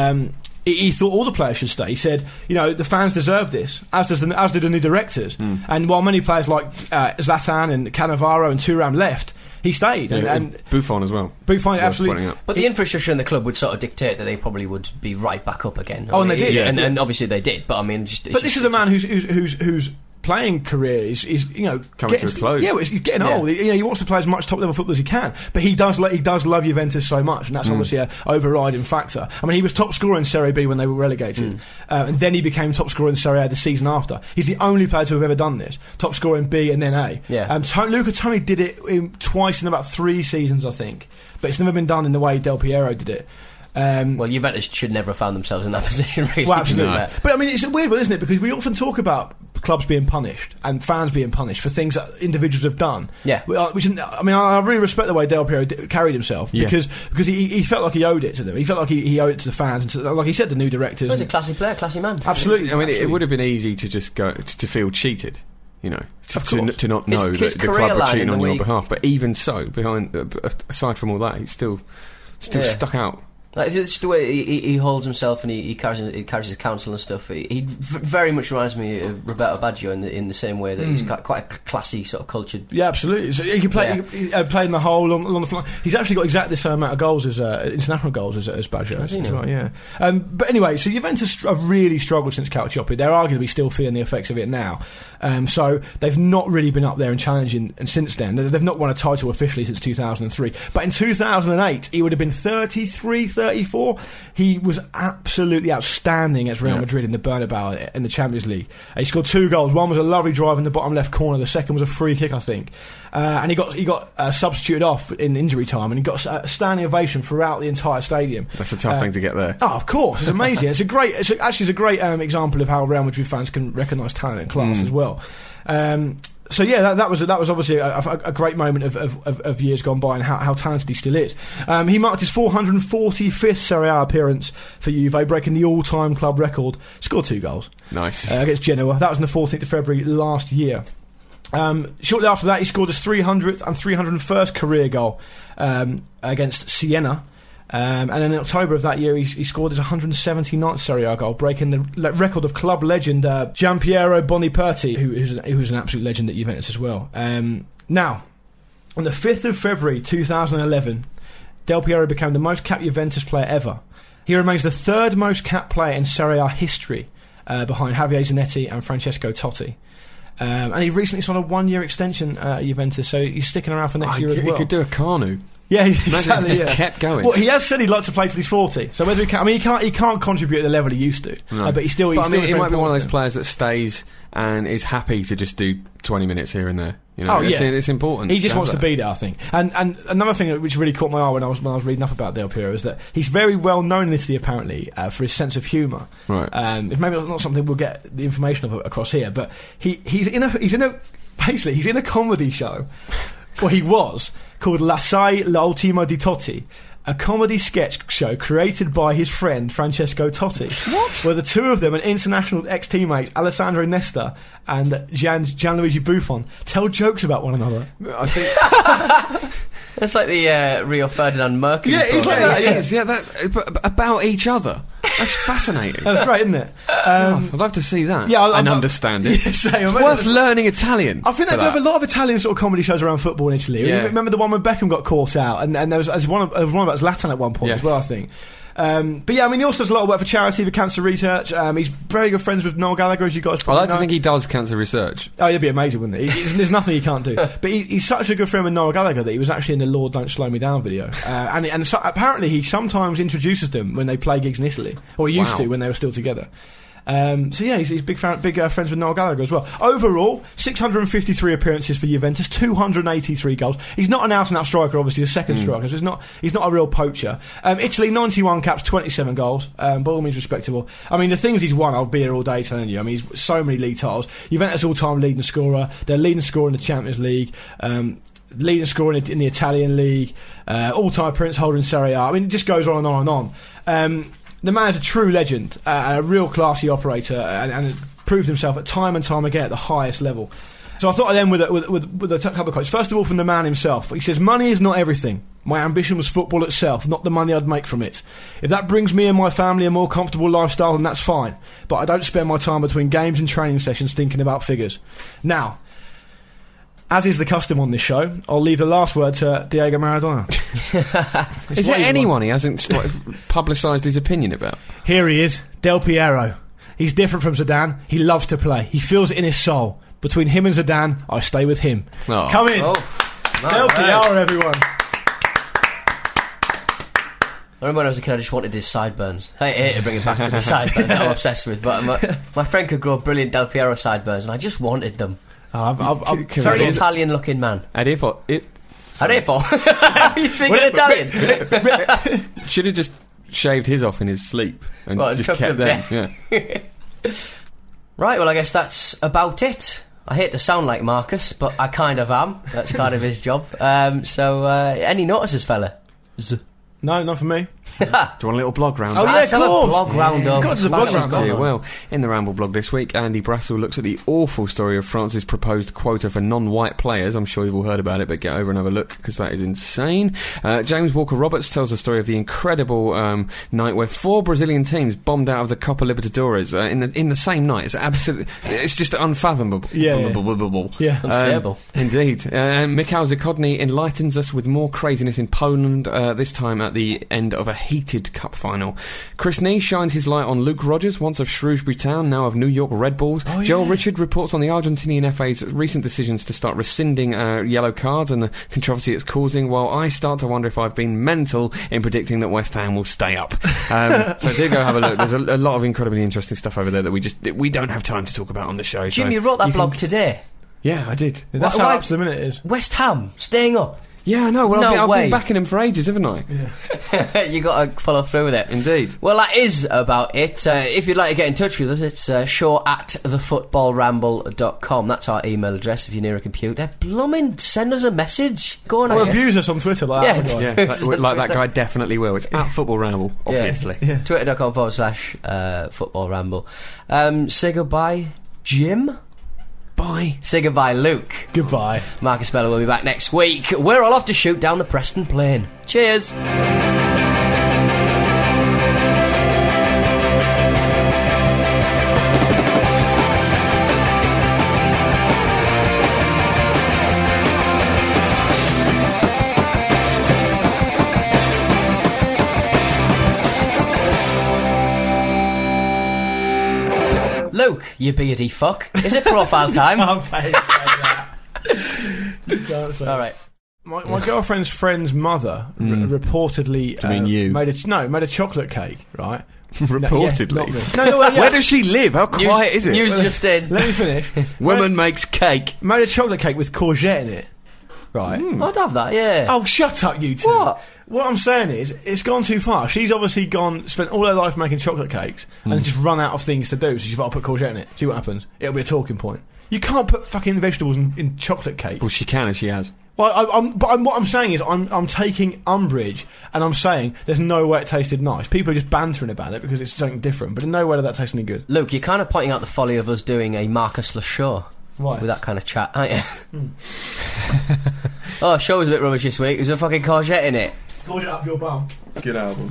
he thought all the players should stay. He said, you know, the fans deserve this, as did the new directors. And while many players like Zlatan and Cannavaro and Thuram left, he stayed. And Buffon as well. Buffon, absolutely. But the infrastructure in the club would sort of dictate that they probably would be right back up again. And they did. Yeah. And obviously they did, but I mean... But this is a man who's playing career is you know coming to a close. Yeah, he's getting old. He wants to play as much top level football as he can, but he does love Juventus so much, and that's obviously an overriding factor. I mean, he was top scorer in Serie B when they were relegated, and then he became top scorer in Serie A the season after. He's the only player to have ever done this: top scorer in B and then A. Yeah. Luca Toni did it twice in about 3 seasons, I think, but it's never been done in the way Del Piero did it. Well, Juventus should never have found themselves in that position, really. Well, absolutely. No. But I mean, it's a weird one, isn't it? Because we often talk about clubs being punished and fans being punished for things that individuals have done. Yeah. Which, I mean, I really respect the way Del Piero carried himself because he felt like he owed it to them. He felt like he owed it to the fans and to, like he said, the new directors. He's a classy player, classy man. Absolutely. I mean, it would have been easy to just go to feel cheated. You know, to not know that the club were cheating on your behalf. But even so, aside from all that, he's still stuck out. Like, it's just the way he holds himself and he carries his counsel and stuff. He very much reminds me of Roberto Baggio in the same way that he's got quite a classy sort of cultured. Yeah, absolutely. So he can play. He played in the hole along the flank. He's actually got exactly the same amount of goals as international goals as Baggio. As well, yeah. But anyway, so Juventus have really struggled since Calciopoli. They're arguably still feeling the effects of it now. So they've not really been up there and challenging. And since then, they've not won a title officially since 2003. But in 2008, he would have been 34. He was absolutely outstanding against Real Madrid in the Bernabeu in the Champions League. He scored 2 goals. One was a lovely drive in the bottom left corner. The second was a free kick, I think. And he got substituted off in injury time, and he got a standing ovation throughout the entire stadium. That's a tough thing to get there. Oh, of course, it's amazing. It's a great example of how Real Madrid fans can recognise talent and class as well. So yeah, that was obviously a great moment of years gone by and how talented he still is. He marked his 445th Serie A appearance for Juve, breaking the all-time club record. Scored 2 goals. Nice. Against Genoa. That was on the 14th of February last year. Shortly after that, he scored his 300th and 301st career goal against Siena. And in October of that year, he scored his 179th Serie A goal, breaking the record of club legend Gianpiero Boniperti, who's an absolute legend at Juventus as well. Now, on the 5th of February 2011, Del Piero became the most capped Juventus player ever. He remains the 3rd most capped player in Serie A history, behind Javier Zanetti and Francesco Totti. And he recently signed a 1-year extension at Juventus, so he's sticking around for next year as well. He could do a Kanu. Yeah, exactly. He just kept going. Well, he has said he'd like to play till he's 40. So whether he can, I mean, he can't contribute at the level he used to. No. But he might be one of those players that stays and is happy to just do 20 minutes here and there. You know, it's important. He just wants to be there, I think. And another thing which really caught my eye when I was reading up about Del Piero is that he's very well known in Italy, apparently, for his sense of humour. Right. Maybe not something we'll get the information of across here, but he's in a comedy show. Well, he was called L'Assai L'Ultimo di Totti, a comedy sketch show created by his friend Francesco Totti. What? Where the two of them, and international ex-teammates Alessandro Nesta and Gianluigi Buffon, tell jokes about one another. I think it's like the Rio Ferdinand Mercury. Yeah, it's like that. It is. Yeah, but about each other. That's fascinating. That's great, isn't it? I'd love to see that. Yeah, and understand it. It's worth learning Italian. I think they have a lot of Italian sort of comedy shows around football in Italy. Yeah. Remember the one when Beckham got caught out, and there was one about Zlatan at one point as well, I think. But yeah, I mean, he also does a lot of work for charity, for cancer research. He's very good friends with Noel Gallagher, as you guys probably know. I like to think he does cancer research. Oh, he'd be amazing, wouldn't he? There's nothing he can't do. But he's such a good friend with Noel Gallagher that he was actually in the Lord Don't Slow Me Down video. And apparently he sometimes introduces them when they play gigs in Italy. Or he used to when they were still together. He's big friends with Noel Gallagher as well. Overall, 653 appearances for Juventus, 283 goals. He's not an out-and-out striker, obviously, a second striker, so he's not a real poacher. Italy, 91 caps, 27 goals, by all means respectable. I mean, the things he's won, I'll be here all day telling you. I mean, he's so many league titles. Juventus all-time leading scorer, they're leading scorer in the Champions League, leading scorer in the Italian League, all-time appearance holder in Serie A. I mean, it just goes on and on and on. The man is a true legend, a real classy operator, and proved himself at time and time again at the highest level. So I thought I'd end with a couple of quotes. First of all, from the man himself. He says, "Money is not everything. My ambition was football itself, not the money I'd make from it. If that brings me and my family a more comfortable lifestyle, then that's fine. But I don't spend my time between games and training sessions thinking about figures." Now, as is the custom on this show, I'll leave the last word to Diego Maradona. Is there anyone he hasn't publicised his opinion about? Here he is, Del Piero. He's different from Zidane. He loves to play. He feels it in his soul. Between him and Zidane, I stay with him. Oh. Come in. Del Piero, everyone. I remember when I was a kid, I just wanted his sideburns. I hate to bring it back to the sideburns that I'm obsessed with, but my friend could grow brilliant Del Piero sideburns, and I just wanted them. Very Italian-looking man. Are you speaking Italian? Should have just shaved his off in his sleep and just kept them. Yeah. Right, well, I guess that's about it. I hate to sound like Marcus, but I kind of am. That's kind of his job. Any notices, fella? No, not for me. Do you want a little blog round? Oh, yeah, of course. Blog round-up. God, there's a blog round-up. Well, in the Ramble blog this week, Andy Brassel looks at the awful story of France's proposed quota for non-white players. I'm sure you've all heard about it, but get over and have a look, because that is insane. James Walker-Roberts tells the story of the incredible night where 4 Brazilian teams bombed out of the Copa Libertadores in the same night. It's just unfathomable. Yeah. Unstable. Indeed. Mikhail Zakodny enlightens us with more craziness in Poland, this time at the end of a heated cup final. Chris Nee shines his light on Luke Rodgers, once of Shrewsbury Town, now of New York Red Bulls. Joel Richard reports on the Argentinian FA's recent decisions to start rescinding yellow cards and the controversy it's causing, while I start to wonder if I've been mental in predicting that West Ham will stay up. So do go have a look. There's a lot of incredibly interesting stuff over there that we don't have time to talk about on the show. Jim, you wrote that blog today? Yeah, I did. That's how up to the minute it is. West Ham staying up? Yeah, I know. Well, I've been backing him for ages, haven't I? Yeah. You got to follow through with it. Indeed. Well, that is about it. If you'd like to get in touch with us, it's show@thefootballramble.com. That's our email address if you're near a computer. Blooming, send us a message. Go on. Or abuse us on Twitter like that. Yeah, like that guy definitely will. It's @footballramble, obviously. Yeah. Twitter.com/footballramble. Say goodbye, Jim. Bye. Say goodbye, Luke. Goodbye. Marcus Speller will be back next week. We're all off to shoot down the Preston Plain. Cheers. Luke, you beardy fuck. Is it profile time? You can't say All right. My girlfriend's friend's mother reportedly made a chocolate cake, right? Reportedly. No, Where does she live? How quiet is it? News just in. Let me finish. Woman makes cake. Made a chocolate cake with courgette in it. Right. I'd have that, yeah. Oh, shut up, you two. What I'm saying is, it's gone too far. She's obviously spent all her life making chocolate cakes and just run out of things to do, so she's got to put courgette in it. See what happens. It'll be a talking point. You can't put fucking vegetables in chocolate cake. Well, she can if she has. Well, what I'm saying is, I'm taking umbrage, and I'm saying there's no way it tasted nice. People are just bantering about it because it's something different, but in no way did that taste any good. Luke, you're kind of pointing out the folly of us doing a Marcus Lachaud. Why? With that kind of chat, aren't you? Oh, show was a bit rubbish this week. There's a fucking courgette in it. Courgette up your bum. Good album.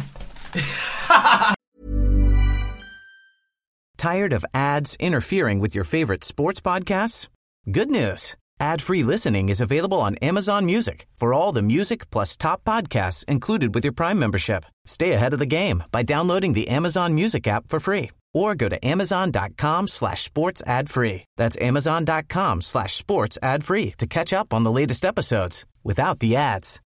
Tired of ads interfering with your favorite sports podcasts? Good news. Ad-free listening is available on Amazon Music for all the music plus top podcasts included with your Prime membership. Stay ahead of the game by downloading the Amazon Music app for free or go to amazon.com/sports ad free. That's amazon.com/sports ad free to catch up on the latest episodes without the ads.